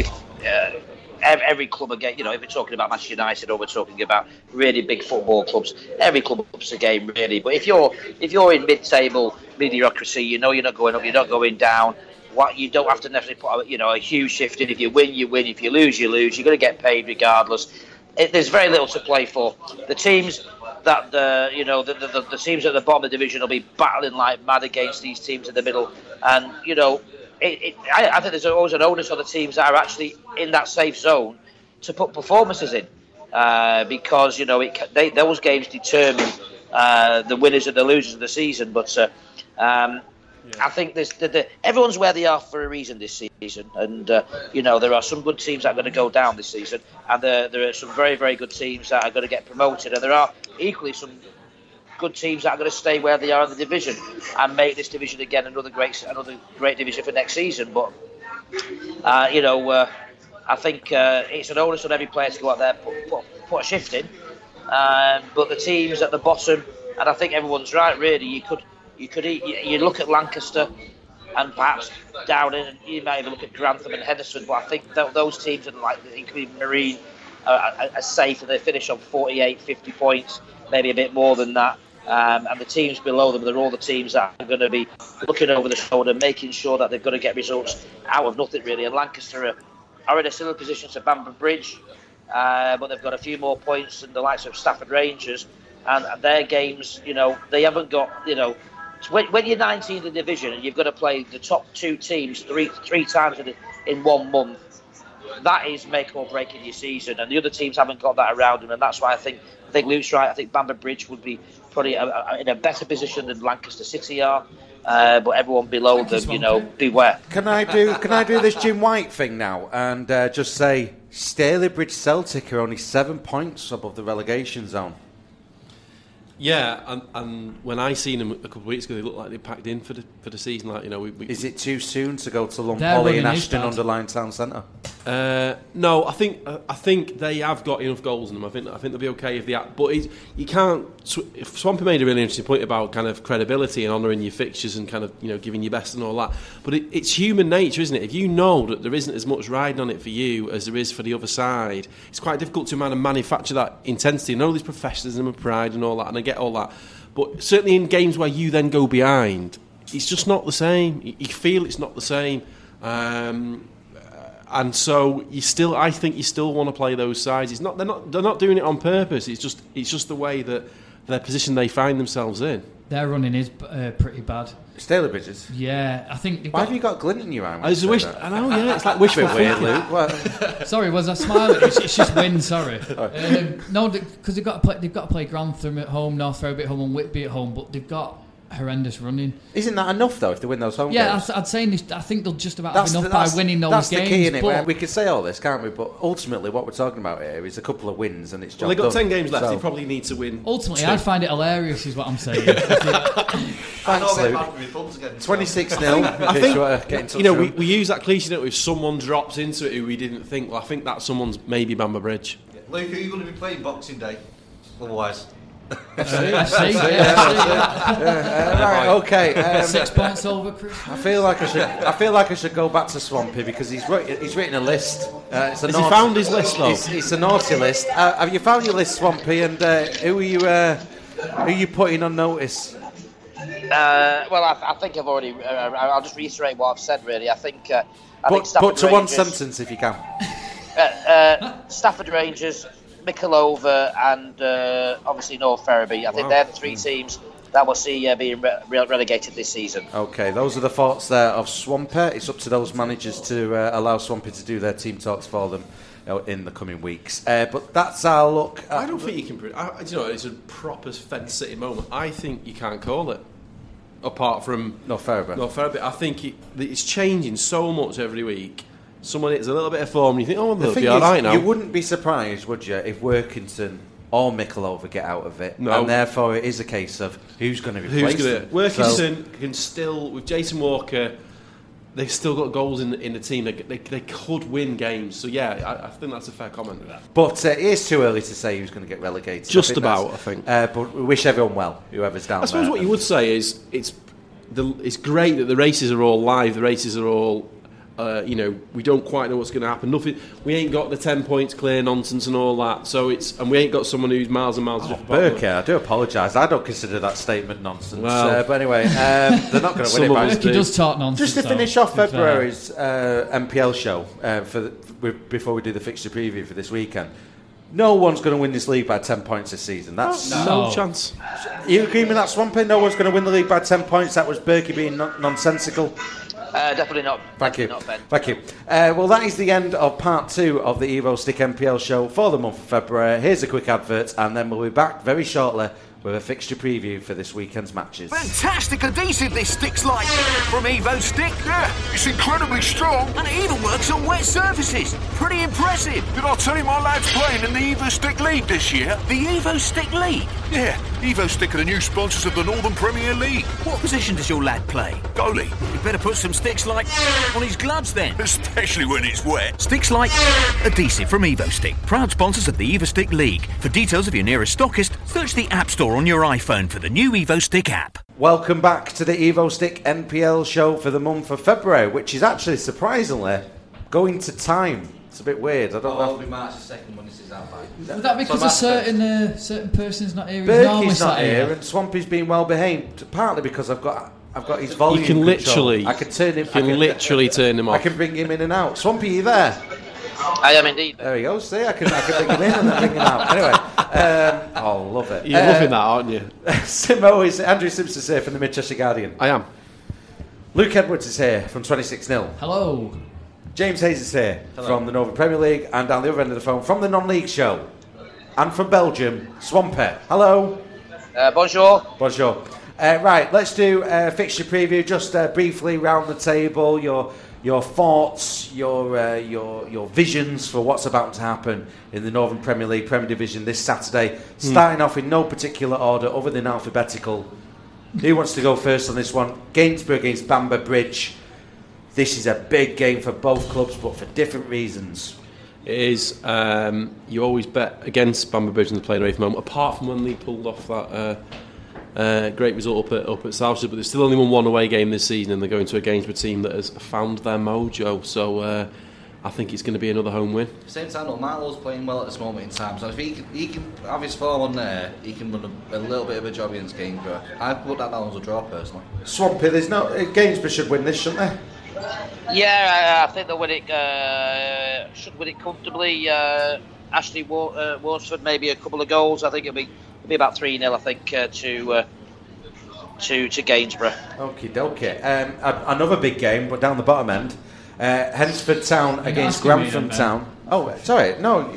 every club again, you know, if we're talking about Manchester United or we're talking about really big football clubs, every club ups a game really. But if you're in mid-table mediocrity, you know you're not going up, you're not going down. What you don't have to necessarily put a huge shift in. If you win, you win. If you lose, you lose. You're going to get paid regardless. There's very little to play for. The teams that the teams at the bottom of the division will be battling like mad against these teams in the middle, and you know. I think there's always an onus on the teams that are actually in that safe zone to put performances in, because you know those games determine the winners and the losers of the season. But I think everyone's where they are for a reason this season, and you know there are some good teams that are going to go down this season, and there are some very, very good teams that are going to get promoted, and there are equally some good teams that are going to stay where they are in the division and make this division again another great division for next season. But I think it's an onus on every player to go out there put a shift in. But the teams at the bottom, and I think everyone's right. Really, you look at Lancaster and perhaps down in, you might even look at Grantham and Henderson. But I think those teams are like including Marine are safe, and they finish on 48, 50 points, maybe a bit more than that. And the teams below them, they're all the teams that are going to be looking over the shoulder, making sure that they've got to get results out of nothing really. And Lancaster are in a similar position to Bamber Bridge, but they've got a few more points than the likes of Stafford Rangers, and their games, you know, they haven't got, you know, when you're 19th in the division and you've got to play the top 2 teams three times in 1 month, that is make or break in your season, and the other teams haven't got that around them, and that's why I think Luke's right. I think Bamber Bridge would be probably in a better position than Lancaster City are, but everyone below them, you know, beware. Can I do this Jim White thing now and just say Stalybridge Celtic are only 7 points above the relegation zone? Yeah, and when I seen them a couple of weeks ago, they looked like they packed in for the season. Like, you know, Is it too soon to go to Their Lumpolly running and is Ashton bad. Underline Town Centre? No, I think they have got enough goals in them. I think they'll be okay if they. But you can't. If Swampy made a really interesting point about kind of credibility and honouring your fixtures and kind of, you know, giving your best and all that. But it's human nature, isn't it? If you know that there isn't as much riding on it for you as there is for the other side, it's quite difficult to manufacture that intensity. I know there's professionalism and pride and all that, and I get all that. But certainly in games where you then go behind, it's just not the same. You feel it's not the same. And so I think you still want to play those sides. They're not doing it on purpose. It's just the way that their position they find themselves in. Their running is pretty bad. Staley Bridges. Yeah, I think. Why have you got glint in your eye? I know, yeah, it's like wishful weird, thinking. Luke. Well, Sorry, was I smiling? It's just wind. Sorry. No, because they've got to play Grantham at home, North Rowby at home, and Whitby at home. But they've got horrendous running. isn't that enough though if they win those home Yeah, games? I'd say I think they'll just about have enough by winning those that's games. the key in it. But We could say all this, can't we? But ultimately, what we're talking about here is a couple of wins, and it's job Well, they've got done. 10 games left. So- They probably need to win. ultimately, 2. I'd find it hilarious, is what I'm saying. Thanks, Luke. 26-0. I think, get in touch you know, with we use that cliche that if someone drops into it who we didn't think. Well, I think that someone's maybe Bamber Bridge. Luke, who are you going to be playing Boxing Day? Otherwise. FC, right, okay. 6 points over Chris. I feel like I should go back to Swampy because he's written a list. It's a Has he found his list though? It's a naughty list. Have you found your list, Swampy? And who are you putting on notice? Well, I think I've already. I'll just reiterate what I've said. Really, I think. Put Stafford to one Rangers, sentence if you can. Stafford Rangers, Michelova, and obviously North Ferriby. I think they're the 3 teams that we'll see being relegated this season. Okay, those are the thoughts there of Swampy. It's up to those managers to allow Swampy to do their team talks for them in the coming weeks. But that's our look. I don't think you can. You know, it's a proper Fed City moment. I think you can't call it. Apart from North Ferriby. I think it's changing so much every week. Someone hits a little bit of form and you think, oh, The they'll thing be all is, right now. you wouldn't be surprised, would you, if Workington or Michelova get out of it, No. and therefore it is a case of who's going to replace them. Workington can still, with Jason Walker, they've still got goals in the team. They could win games. So yeah, I think that's a fair comment. But it is too early to say who's going to get relegated. Just about, I think. But we wish everyone well, whoever's down I suppose there. what you would say is it's great that the races are all live. The races are all. We don't quite know what's going to happen. We ain't got the 10 points clear nonsense and all that. So and we ain't got someone who's miles and miles. Burke, I do apologise. I don't consider that statement nonsense. Well, but anyway, they're not going to win it. By He does talk nonsense. just to finish off February's MPL show before we do the fixture preview for this weekend. No one's going to win this league by 10 points this season. That's no chance. You agree with that, Swampy? No one's going to win the league by 10 points. That was Berkey being nonsensical. Definitely not. Thank you. Not, Ben. Thank you. Well, that is the end of part 2 of the Evo Stick MPL show for the month of February. Here's a quick advert, and then we'll be back very shortly with a fixture preview for this weekend's matches. Fantastic adhesive this stick's like from Evo Stick. Yeah, it's incredibly strong. And it even works on wet surfaces. Pretty impressive. Did I tell you my lad's playing in the Evo Stick League this year? The Evo Stick League. Yeah, Evo Stick are the new sponsors of the Northern Premier League. What position does your lad play? Goalie, You better put some sticks like on his gloves then. especially when it's wet. Sticks like adhesive from Evo Stick. Proud sponsors of the Evo Stick League. For details of your nearest stockist, search the App Store on your iPhone for the new Evo Stick app. Welcome back to the Evo Stick NPL show for the month of February, which is actually surprisingly going to time. It's a bit weird. I don't know. It'll be March the 2nd when this is out. Would that be because a certain person's not here? Berkey's not here, and Swampy's been well behaved. Partly because I've got his volume. You can control. literally. I can turn him. literally turn him off. I can bring him in and out. Swampy, you there? I am indeed. There he goes. See, I can bring him in and then bring him out. Anyway, love it. You're loving that, aren't you? Andrew Simpson's here from the Mid-Cheshire Guardian. I am. Luke Edwards is here from 26-0. Hello. James Hayes is here from the Northern Premier League, and down the other end of the phone from the non-league show, and from Belgium, Swampy. Hello. Bonjour. Bonjour. Right, let's do a fixture preview. Just briefly round the table, your thoughts, your visions for what's about to happen in the Northern Premier League Premier Division this Saturday. Starting off in no particular order other than alphabetical. Who wants to go first on this one? Gainsborough against Bamber Bridge. This is a big game for both clubs, but for different reasons. It is. You always bet against Bamber Bridge in the playing away from home, apart from when they pulled off that great result up at South Shields, but they've still only won one away game this season, and they're going to a Gainsborough team that has found their mojo. So I think it's going to be another home win. Same time, though, Marlowe's playing well at this moment in time, so if he can have his form on there, he can run a little bit of a job against Gainsborough. I'd put that down as a draw, personally. Swampy, there's no Gainsborough should win this, shouldn't they? Yeah, I think they'll win it. Should win it comfortably. Ashley Warsford, maybe a couple of goals. I think it'll be about 3-0. I think to Gainsborough. Okie dokie. Another big game, but down the bottom end. Hensford Town against Grantham Town. Oh, sorry, no,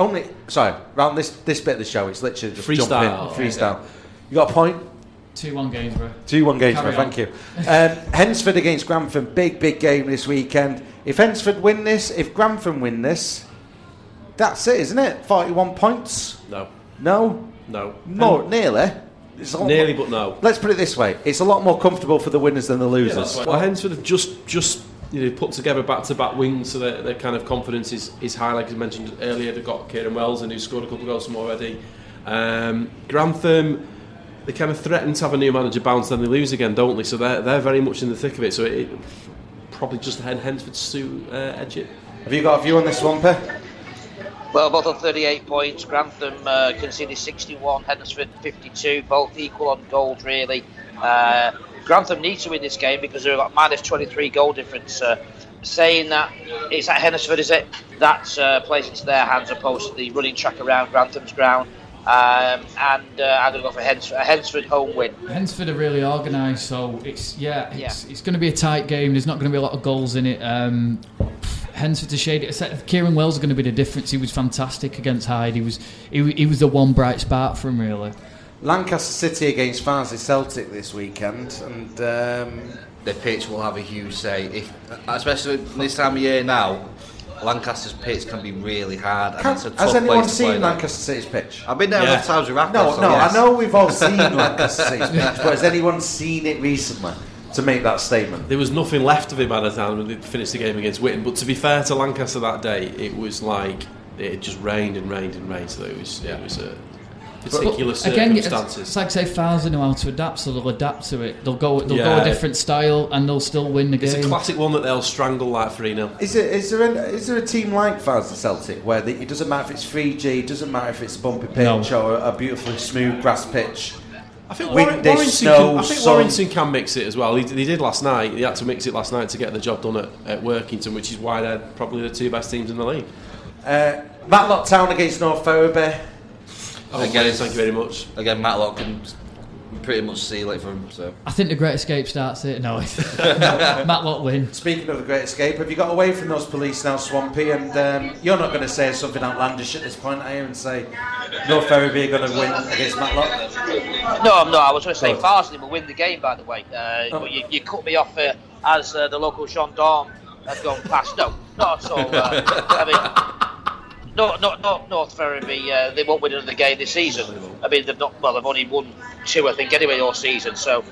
round this bit of the show, it's literally just freestyle. Freestyle. You got a point? 2-1 Gainsborough. 2-1 Gainsborough, thank you. Hensford against Grantham, big game this weekend. If Hensford win this, if Grantham win this, that's it, isn't it? 41 points? No. More, nearly. Nearly, but no. Let's put it this way, it's a lot more comfortable for the winners than the losers. Well, Hensford have just put together back-to-back wins, so their kind of confidence is high. Like I mentioned earlier, they've got Kieran Wells, and who's scored a couple of goals from already. Grantham, they kind of threaten to have a new manager bounce, then they lose again, don't they? So they're very much in the thick of it. So it probably just Hensford to edge it. Have you got a view on this, Swampy? Well, both on 38 points. Grantham conceded 61, Hensford 52, both equal on goals, really. Grantham needs to win this game because they're about minus 23 goal difference. Saying that, it's at Hensford, is it? That's plays into their hands opposed to the running track around Grantham's ground. And I'm going to go for a Hensford home win. Hensford are really organised, so it's going to be a tight game. There's not going to be a lot of goals in it. Hensford to shade it. Kieran Wells is going to be the difference. He was fantastic against Hyde. He was the one bright spark for him, really. Lancaster City against Farnsley Celtic this weekend, and the pitch will have a huge say, especially this time of year now. Lancaster's pitch can be really hard. Has anyone seen Lancaster City's pitch? I've been there enough times with Rackers. No, yes. I know we've all seen Lancaster City's pitch, but has anyone seen it recently to make that statement? There was nothing left of it by the time when they finished the game against Witton, but to be fair to Lancaster that day, it was like it just rained and rained and rained, so it was particular circumstances. It's like say Farnsley know how to adapt, so they'll adapt to it. They'll go a different style, and they'll still win the game. It's a classic one that they'll strangle like 3-0. Is there a team like Farnsley Celtic where it doesn't matter if it's 3G, it doesn't matter if it's a bumpy pitch or a beautifully smooth grass pitch? I think Warrington can mix it as well. He did last night. He had to mix it last night to get the job done at Workington, which is why they're probably the two best teams in the league. Matlock Town against North Ferriby. Again, thank you very much. Again, Matlock can pretty much seal it for him. So I think the Great Escape starts it. No, Matlock win. Speaking of the Great Escape, have you got away from those police now, Swampy? And you're not going to say something outlandish at this point, are you? And say North Ferriby are going to win against Matlock? No, I'm not. I was going to say Farnsley will win the game, by the way. But you cut me off as the local gendarme has gone past. No, not at all. I mean. Not North Ferriby. They won't win another game this season. I mean, they've only won 2, I think, anyway, all season. So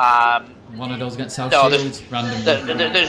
one of those against South Shields, randomly.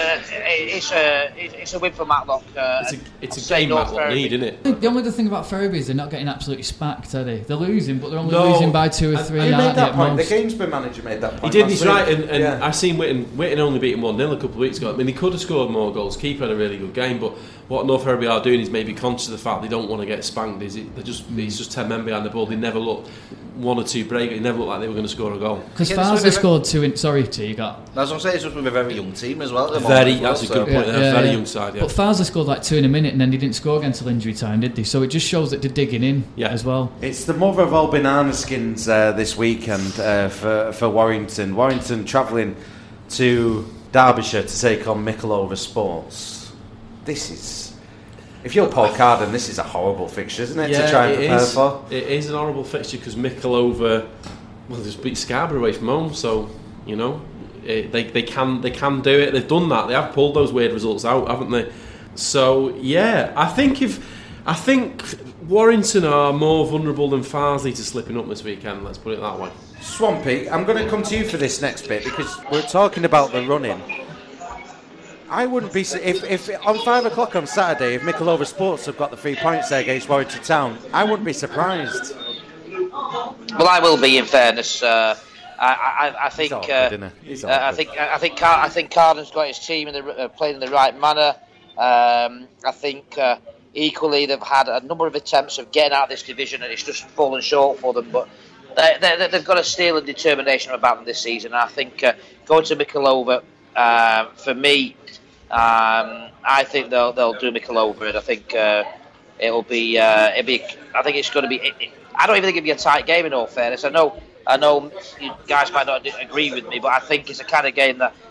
It's a win for Matlock. It's a game Matlock need, isn't it? The only other thing about Ferriby is they're not getting absolutely spacked, are they? They're losing, but they're only losing by 2 or 3. He made that point. The Gainsborough manager made that point. He did. He's right. And I've seen Witton only beat him 1-0 a couple of weeks ago. I mean, he could have scored more goals. Keeper had a really good game, but what North Ferriby are doing is maybe conscious of the fact they don't want to get spanked. He's just 10 men behind the ball. They never look 1 or 2 break. It never looked like they were going to score a goal. Because Farnsley scored 2. Sorry, T, you got. That's what I'm saying. It's just with a very young team as well. That's a good point. Very young side. Yeah. But Farnsley scored like 2 in a minute, and then they didn't score again until injury time, did they? So it just shows that they're digging in as well. It's the mother of all banana skins this weekend for Warrington. Warrington travelling to Derbyshire to take on Mickleover Sports. This is. If you're Paul Carden, this is a horrible fixture, isn't it, to try and prepare for? It is an horrible fixture because Mickleover, Well, just beat Scarborough away from home, so you know they can do it. They've done that. They have pulled those weird results out, haven't they? So yeah, I think Warrington are more vulnerable than Farsley to slipping up this weekend. Let's put it that way. Swampy, I'm going to come to you for this next bit because we're talking about the running. I wouldn't be if on 5 o'clock on Saturday, if Mickleover Sports have got the 3 points there against Warrington Town, I wouldn't be surprised. Well, I will be. In fairness, I think I think Carden's got his team playing in the right manner. I think equally they've had a number of attempts of getting out of this division, and it's just fallen short for them. But they've got a steel and determination about them this season. And I think going to Mickleover, for me, I think they'll do Mickleover, and I think it'll be. I think it's going to be. I don't even think it'll be a tight game. In all fairness, I know you guys might not agree with me, but I think it's a kind of game that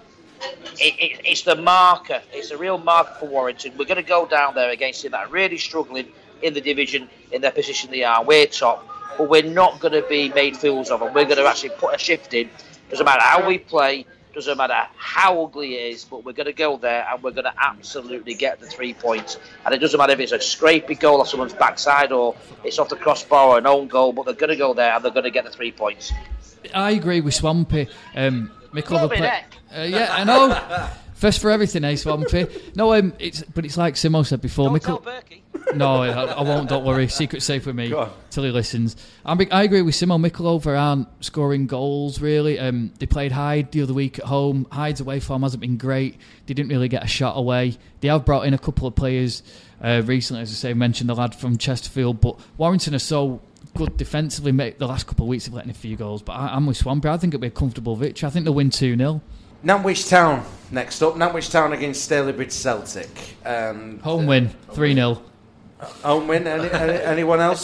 it's the marker. It's a real marker for Warrington. We're going to go down there against them that are really struggling in the division in their position they are. We're top, but we're not going to be made fools of them. We're going to actually put a shift in. Doesn't matter how we play. Doesn't matter how ugly it is, but we're going to go there and we're going to absolutely get the 3 points. And it doesn't matter if it's a scrapey goal off someone's backside or it's off the crossbar or an own goal, but they're going to go there and they're going to get the 3 points. I agree with Swampy. Mickleover yeah, I know. First for everything, eh, Swampy? No, it's like Simo said before. Don't tell Berkey. No, I won't. Don't worry. Secret safe with me till he listens. I agree with Simo. Mickleover aren't scoring goals really. They played Hyde the other week at home. Hyde's away form hasn't been great. They didn't really get a shot away. They have brought in a couple of players recently, as I say, mentioned the lad from Chesterfield. But Warrington are so good defensively. The last couple of weeks they've let in a few goals. But I'm with Swampy. I think it'll be a comfortable victory. I think they'll win 2-0. Nantwich Town next up. Nantwich Town against Stalybridge Celtic. Home win 3-0. Home win. Anyone else?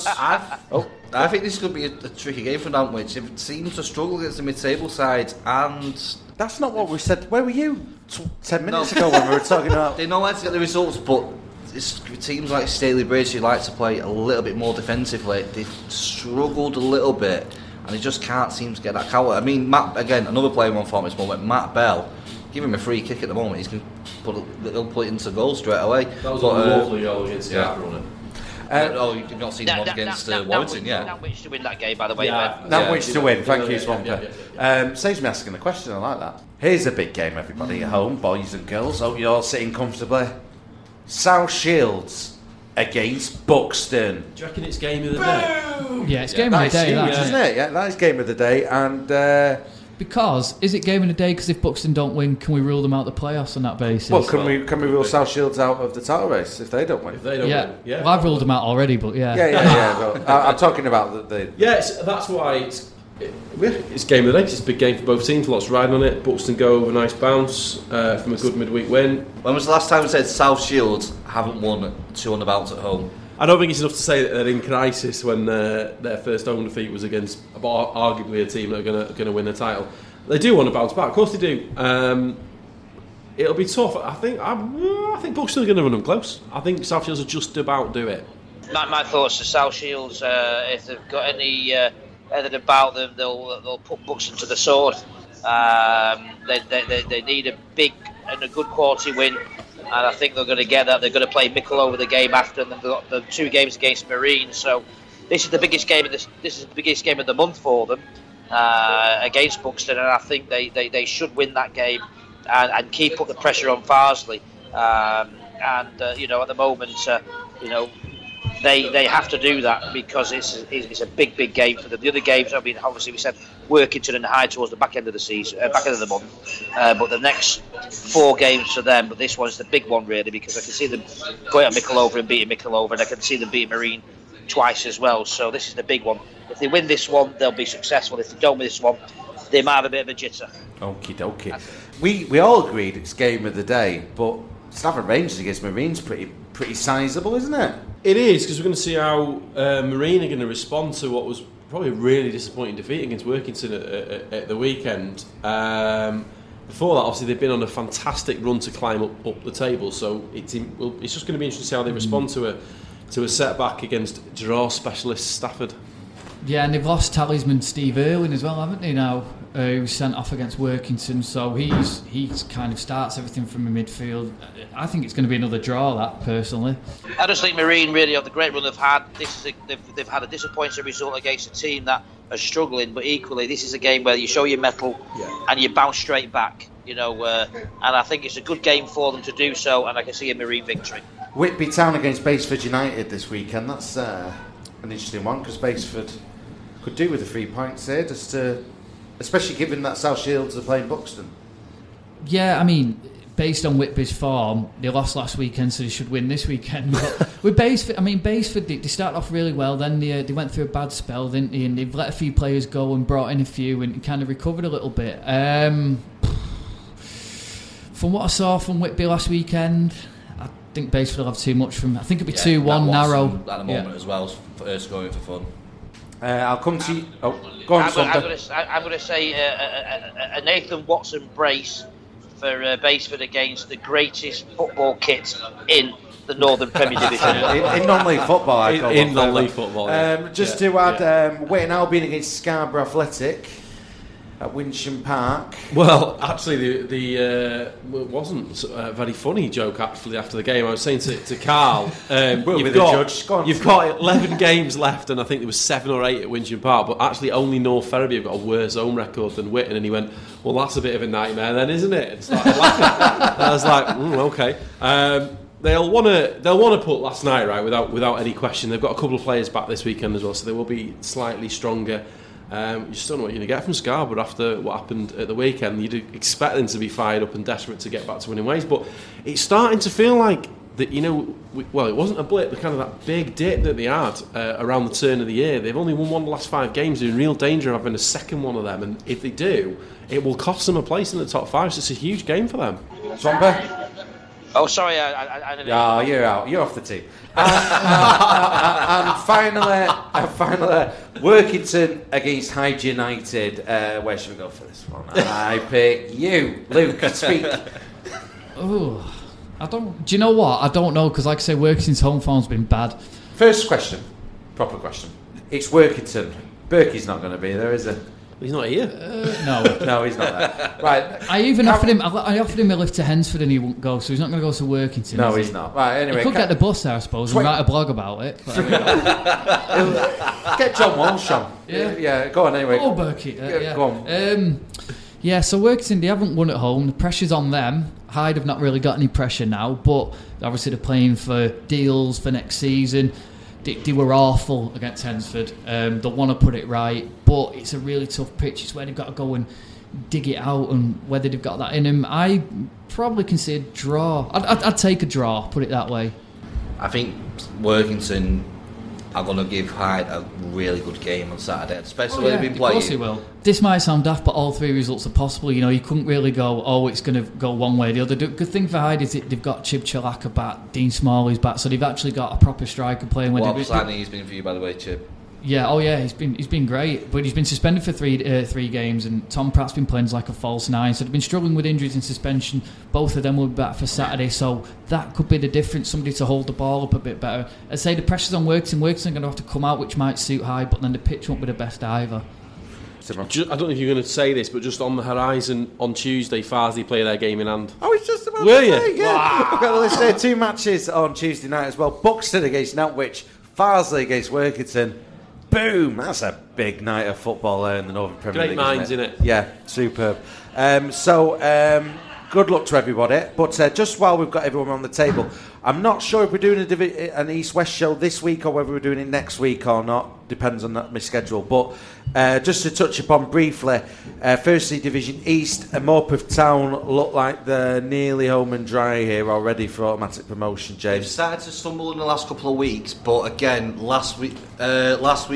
I think this could be a tricky game for Nantwich. It seems to struggle against the mid-table side, and that's not what we said. Where were you 10 minutes ago when we were talking about? They know where to get the results, but teams like Stalybridge who like to play a little bit more defensively, they've struggled a little bit, and they just can't seem to get that counter. I mean, Matt, again, another player on form at this moment, Matt Bell. Give him a free kick at the moment, he'll put it into goal straight away. That was a lovely goal against Scarborough, wasn't it? You've not seen the one against Warrington, Nantwich to win that game, by the way. Nantwich to win, thank you, Swampy. Saves me asking a question, I like that. Here's a big game, everybody at home, boys and girls. Hope you're all sitting comfortably. South Shields against Buxton. Do you reckon it's game of the day? Yeah, it's game of the day, isn't it? Yeah, that is game of the day, and. Because is it game of the day? Because if Buxton don't win, can we rule them out of the playoffs on that basis? Well, can we rule South Shields out of the title race if they don't win? If they don't win, yeah. Well, I've ruled them out already, but yeah. Well, I'm talking about the. Yes, that's why it's game of the day. It's a big game for both teams. Lots riding on it. Buxton go over a nice bounce from a good midweek win. When was the last time we said South Shields haven't won 2 on the bounce at home? I don't think it's enough to say that they're in crisis when their first home defeat was against arguably a team that are going to win the title. They do want to bounce back, of course they do. It'll be tough. I think Buxton are going to run them close. I think South Shields will just about do it. My thoughts to South Shields, if they've got any anything about them, they'll put Buxton to the sword. They need a big and a good quality win. And I think they're going to get that. They're going to play Mickleover the game after, and they've got the 2 games against Marine. So this is the biggest game of this is the biggest game of the month for them against Buxton, and I think they should win that game and keep up the pressure on Farsley. At the moment, they have to do that because it's a big game for them. The other games, I mean, obviously we said Workington and Hyde towards the back end of the season, back end of the month. But the next 4 games for them, but this one's the big one really, because I can see them going at Mickleover and beating Mickleover, and I can see them beating Marine twice as well. So this is the big one. If they win this one, they'll be successful. If they don't win this one, they might have a bit of a jitter. Okie dokie. We all agreed it's game of the day, but Stafford Rangers against Marine's pretty sizable, isn't it? It is, because we're going to see how Marine are going to respond to what was probably a really disappointing defeat against Workington at the weekend. Before that, obviously, they've been on a fantastic run to climb up the table, so it's just going to be interesting to see how they respond to a setback against draw specialist Stafford. Yeah, and they've lost talisman Steve Irwin as well, haven't they now? Who was sent off against Workington, so he's kind of starts everything from the midfield. I think it's going to be another draw, that, personally. I just think Marine really, of the great run they've had, they've had a disappointing result against a team that are struggling, but equally this is a game where you show your mettle and you bounce straight back, and I think it's a good game for them to do so, and I can see a Marine victory. Whitby Town against Baseford United this weekend. That's an interesting one, because Baseford could do with the 3 points here, especially given that South Shields are playing Buxton. Yeah, I mean, based on Whitby's form, they lost last weekend, so they should win this weekend. But with Baseford, they started off really well. Then they went through a bad spell, didn't they? And they've let a few players go and brought in a few and kind of recovered a little bit. From what I saw from Whitby last weekend, I think Baseford will have too much from. I think it'll be 2-1 narrow at the moment as well. First going for fun. I'll come to you. Oh, go on, I'm going to say a Nathan Watson brace for Baseford against the greatest football kit in the Northern Premier Division. in non-league football, in non-league football. Just to add, Wayne Albion against Scarborough Athletic at Winsham Park. Well, actually, it wasn't a very funny joke actually after the game. I was saying to Carl, you've got 11 games left, and I think there was 7 or 8 at Winsham Park, but actually only North Ferriby have got a worse home record than Whitton. And he went, well, that's a bit of a nightmare then, isn't it? And started laughing. I was like, okay. They'll want to put last night right without any question. They've got a couple of players back this weekend as well, so they will be slightly stronger. You just don't know what you're going to get from Scarborough after what happened at the weekend. You'd expect them to be fired up and desperate to get back to winning ways, but it's starting to feel like that. It wasn't a blip, but kind of that big dip that they had around the turn of the year. They've only won one of the last 5 games. They're in real danger of having a second one of them, and if they do, it will cost them a place in the top 5. So it's a huge game for them. Zomba? Oh, sorry, I didn't. Oh, you're out. You're off the team. And finally, Workington against Hyde United. Where should we go for this one? I pick you, Luke. Speak. Oh, I don't. Do you know what? I don't know, because, like I say, Workington's home form's been bad. First question, proper question. It's Workington. Berkey's not going to be there, is he? He's not here. No, he's not there. Right. I offered him. I offered him a lift to Hensford, and he wouldn't go. So he's not going to go to Workington. No, he's not. Right. Anyway, he could get the bus there, I suppose, and write a blog about it. Get John Walsh on. Yeah. Go on anyway. Oh, Berkey. Yeah. Go on. So Workington, they haven't won at home. The pressure's on them. Hyde have not really got any pressure now, but obviously they're playing for deals for next season. They were awful against Hensford. They'll want to put it right, but it's a really tough pitch. It's where they've got to go and dig it out, and whether they've got that in them. I probably can see a draw. I'd take a draw, put it that way. I think Workington are going to give Hyde a really good game on Saturday, especially when they've been playing. Of course he will. This might sound daft, but all 3 results are possible. You couldn't really go, it's going to go one way or the other. The good thing for Hyde is they've got Chib Chalaka back, Dean Smalley's back, so they've actually got a proper striker playing. What signing he's been for you, by the way, Chib? Yeah, he's been great, but he's been suspended for 3 games, and Tom Pratt's been playing as like a false 9, so they've been struggling with injuries and suspension. Both of them will be back for Saturday, so that could be the difference, somebody to hold the ball up a bit better. I'd say the pressure's on Workington are going to have to come out, which might suit Hyde, but then the pitch won't be the best either. I don't know if you're going to say this, but just on the horizon on Tuesday, Farsley play their game in hand. Oh, it's just about to say, yeah. Wow. I've got the list there. 2 matches on Tuesday night as well. Buxton against Nantwich, Farsley against Workington. Boom! That's a big night of football there in the Northern Premier League. Great minds, isn't it? Yeah, superb. Good luck to everybody. But just while we've got everyone on the table, I'm not sure if we're doing an East-West show this week or whether we're doing it next week or not. Depends on my schedule. But just to touch upon briefly, firstly, Division East, Morpeth Town look like they're nearly home and dry here already for automatic promotion, James. They've started to stumble in the last couple of weeks, but again, the last 2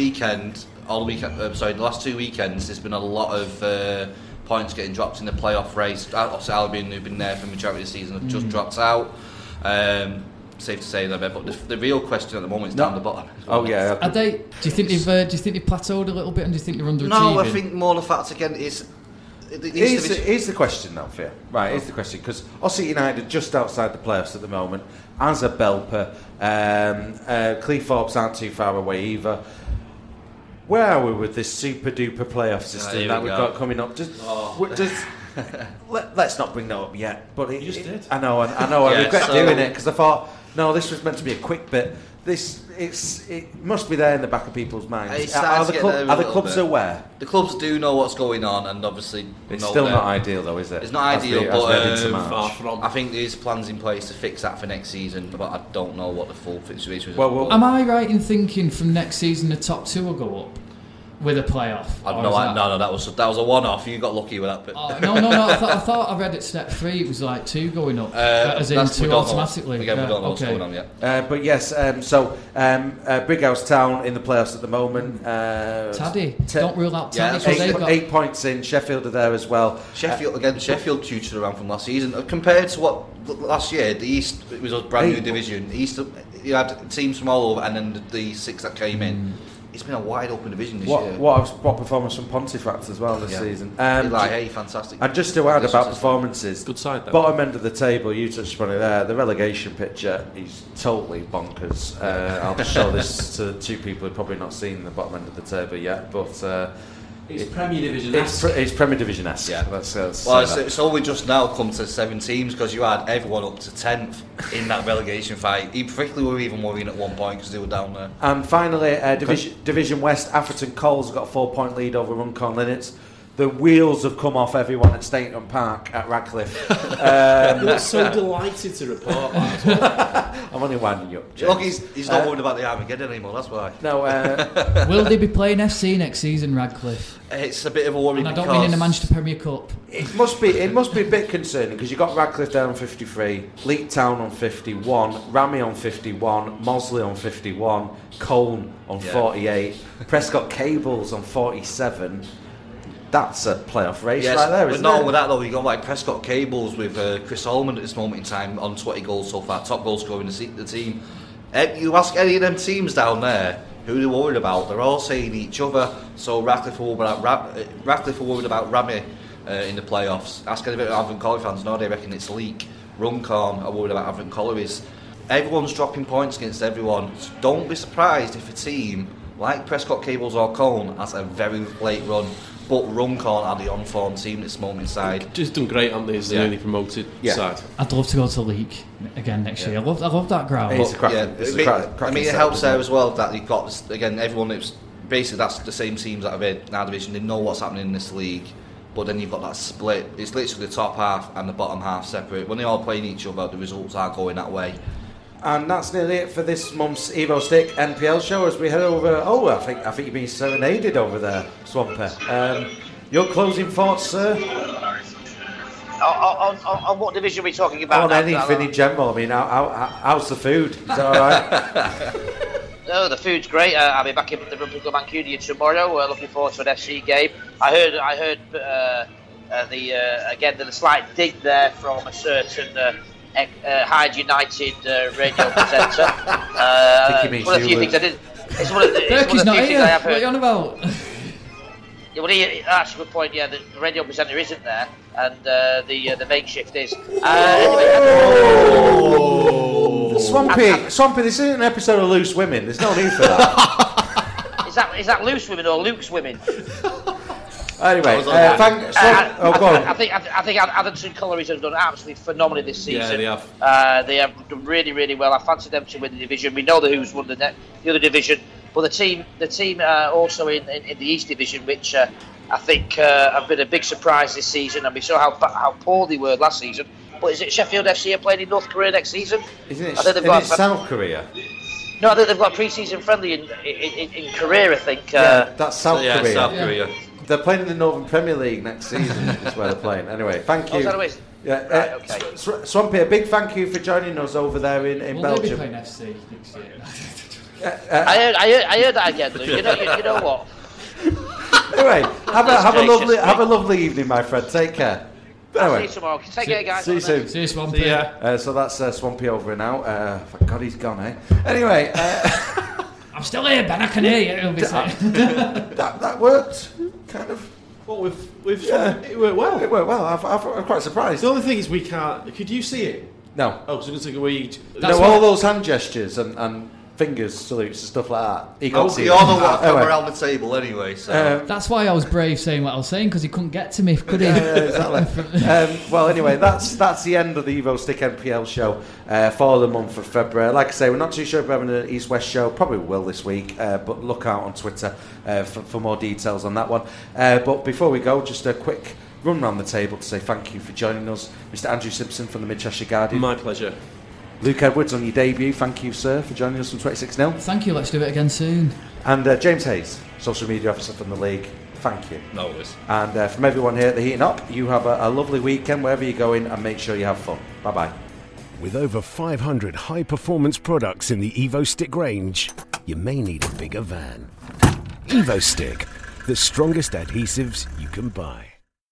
weekends, there's been a lot of points getting dropped in the playoff race. Obviously, Albion, who've been there for the majority of the season, have just dropped out. Safe to say that, but the real question at the moment is down the bottom. Oh yeah. Are they? Do you think they've plateaued a little bit, and do you think they're underachieving? No, I think more the fact again is. Here's the question now for you. Right, here's the question, because Ossett United are just outside the playoffs at the moment, as a belper. Cleethorpes aren't too far away either. where are we with this super duper playoff system here that we we've go. got coming up? Let's not bring that up yet. But You just did. I know. I Yeah, regret so- doing it because I thought, no, this was meant to be a quick bit. It must be there in the back of people's minds. It's starting to get there a Are the little clubs bit. aware? The clubs do know what's going on, and obviously It's know still that- not ideal, though, is it? It's not As ideal, we- as but, we head into um, March. Far from. I think there's plans in place to fix that for next season, but I don't know what the full situation is. Well, Am I right in thinking from next season the top 2 will go up with a playoff? No, that was a one-off. You got lucky with that bit. Oh, no. I thought I read at step 3 it was like 2 going up, as in we 2 don't know. automatically. Again, we don't know what's okay. going on yet. But yes, Brighouse Town in the playoffs at the moment. Taddy, don't rule out Yeah, Taddy that's because what they've got 8 points in. Sheffield are there as well. Sheffield tutored around from last season. Compared to what last year, the East, it was a brand new division. The East, you had teams from all over, and then the 6 that came in. It's been a wide open division this year. What performance from Pontefract as well this season. Fantastic. And just to add about performances, Good side, though. bottom end of the table, you touched upon it there, the relegation picture is totally bonkers. I'll just show this to 2 people who've probably not seen the bottom end of the table yet, but It's Premier Division. it's Premier Division-esque. Yeah. Let's Well, say it's only just now come to 7 teams because you had everyone up to 10th in that relegation fight. Particularly were even worrying at one point because they were down there. And finally, Division West, Atherton Coles got a 4-point lead over Runcorn Linnets. The wheels have come off everyone at Stainton Park at Radcliffe. You look so delighted to report that as well. I'm only winding you up, James. Look, he's not worried about the Armageddon anymore, that's why. No, Will they be playing FC next season, Radcliffe? It's a bit of a worry And I because... don't mean in the Manchester Premier Cup. it must be a bit concerning because you've got Radcliffe down on 53, Leek Town on 51, Rammy on 51, Mosley on 51, Colne on 48, Prescott Cables on 47. That's a playoff race right there, but isn't not it? with that though, you got like Prescott Cables with Chris Holman at this moment in time on 20 goals so far, top goal scorer in the team. You ask any of them teams down there who they're worried about, they're all saying each other. So Radcliffe are worried about Rammy in the playoffs. Ask any of the Avon Colliery fans, no, they reckon it's Leek. Runcorn are worried about Avon Collieries. Everyone's dropping points against everyone. So don't be surprised if a team like Prescott Cables or Colne has a very late run. But Runcorn are the on-form team at this moment inside. Just done great on this newly promoted side. I'd love to go to Leek again next year. I love that ground. It's a cracking, it helps there as well that you've got this, again, everyone that's basically that's the same teams that are in our division. They know what's happening in this league, but then you've got that split. It's literally the top half and the bottom half separate. When they all playing each other, the results are going that way. And that's nearly it for this month's Evo Stick NPL show as we head over. Oh, I think you've been serenaded over there, Swampy. Your closing thoughts, sir? On what division are we talking about? On anything in general. I mean, how's the food? Is that all right? No, the food's great. I'll be back in the Rugby Mancunia tomorrow. Looking forward to an FC game. I heard the slight dig there from a certain Hyde United radio presenter. One of the few things I did. It's one of the Berkey's not few here. things I have What are heard. you on about? Yeah, well, that's a good point. Yeah, the radio presenter isn't there, and the makeshift is. Swampy, this isn't an episode of Loose Women. There's no need for that. Is that Loose Women or Luke's Women? Anyway, go on. I think Atherton Collieries have done absolutely phenomenally this season. Yeah, they have. They have done really, really well. I fancy them to win the division. We know who's won the other division, but the team also in the East Division, which I think have been a big surprise this season. And we saw how poor they were last season. But is it Sheffield FC are playing in North Korea next season? Isn't it South Korea? No, I think they've got a pre-season friendly in Korea, I think. That's South Korea. South Korea. They're playing in the Northern Premier League next season. Is where they're playing. Anyway, thank you. is that the way? Yeah, Right, okay. Swampy, a big thank you for joining us over there in Will Belgium. they be playing FC next year? I heard that again, Lou. You know what? Anyway, have a gracious. lovely evening, my friend. Take care. See Anyway, you tomorrow. Take care, guys. see you soon. See you, Swampy. So that's Swampy over now. Thank God he's gone, eh? Anyway, I'm still here, Ben. I can hear you. It'll be safe. that worked. Kind of. Well, it worked well. It worked well. I'm quite surprised. The only thing is we can't. Could you see it? No. Oh, so it's like we. No, all those hand gestures and fingers salutes and stuff like that. He Oh, got you all know what Anyway. come around the table anyway, so... That's why I was brave saying what I was saying, because he couldn't get to me, could he? Exactly. Well, anyway, that's the end of the Evo Stick NPL show for the month of February. Like I say, we're not too sure if we're having an East-West show. Probably will this week, but look out on Twitter for more details on that one. But before we go, just a quick run round the table to say thank you for joining us. Mr. Andrew Simpson from the Mid-Cheshire Guardian. My pleasure. Luke Edwards on your debut. Thank you, sir, for joining us from 26-0. Thank you, let's do it again soon. And James Hayes, social media officer from the league. Thank you. No worries. And from everyone here at the Heating Up, you have a lovely weekend wherever you're going, and make sure you have fun. Bye-bye. With over 500 high-performance products in the Evo Stick range, you may need a bigger van. Evo Stick, the strongest adhesives you can buy.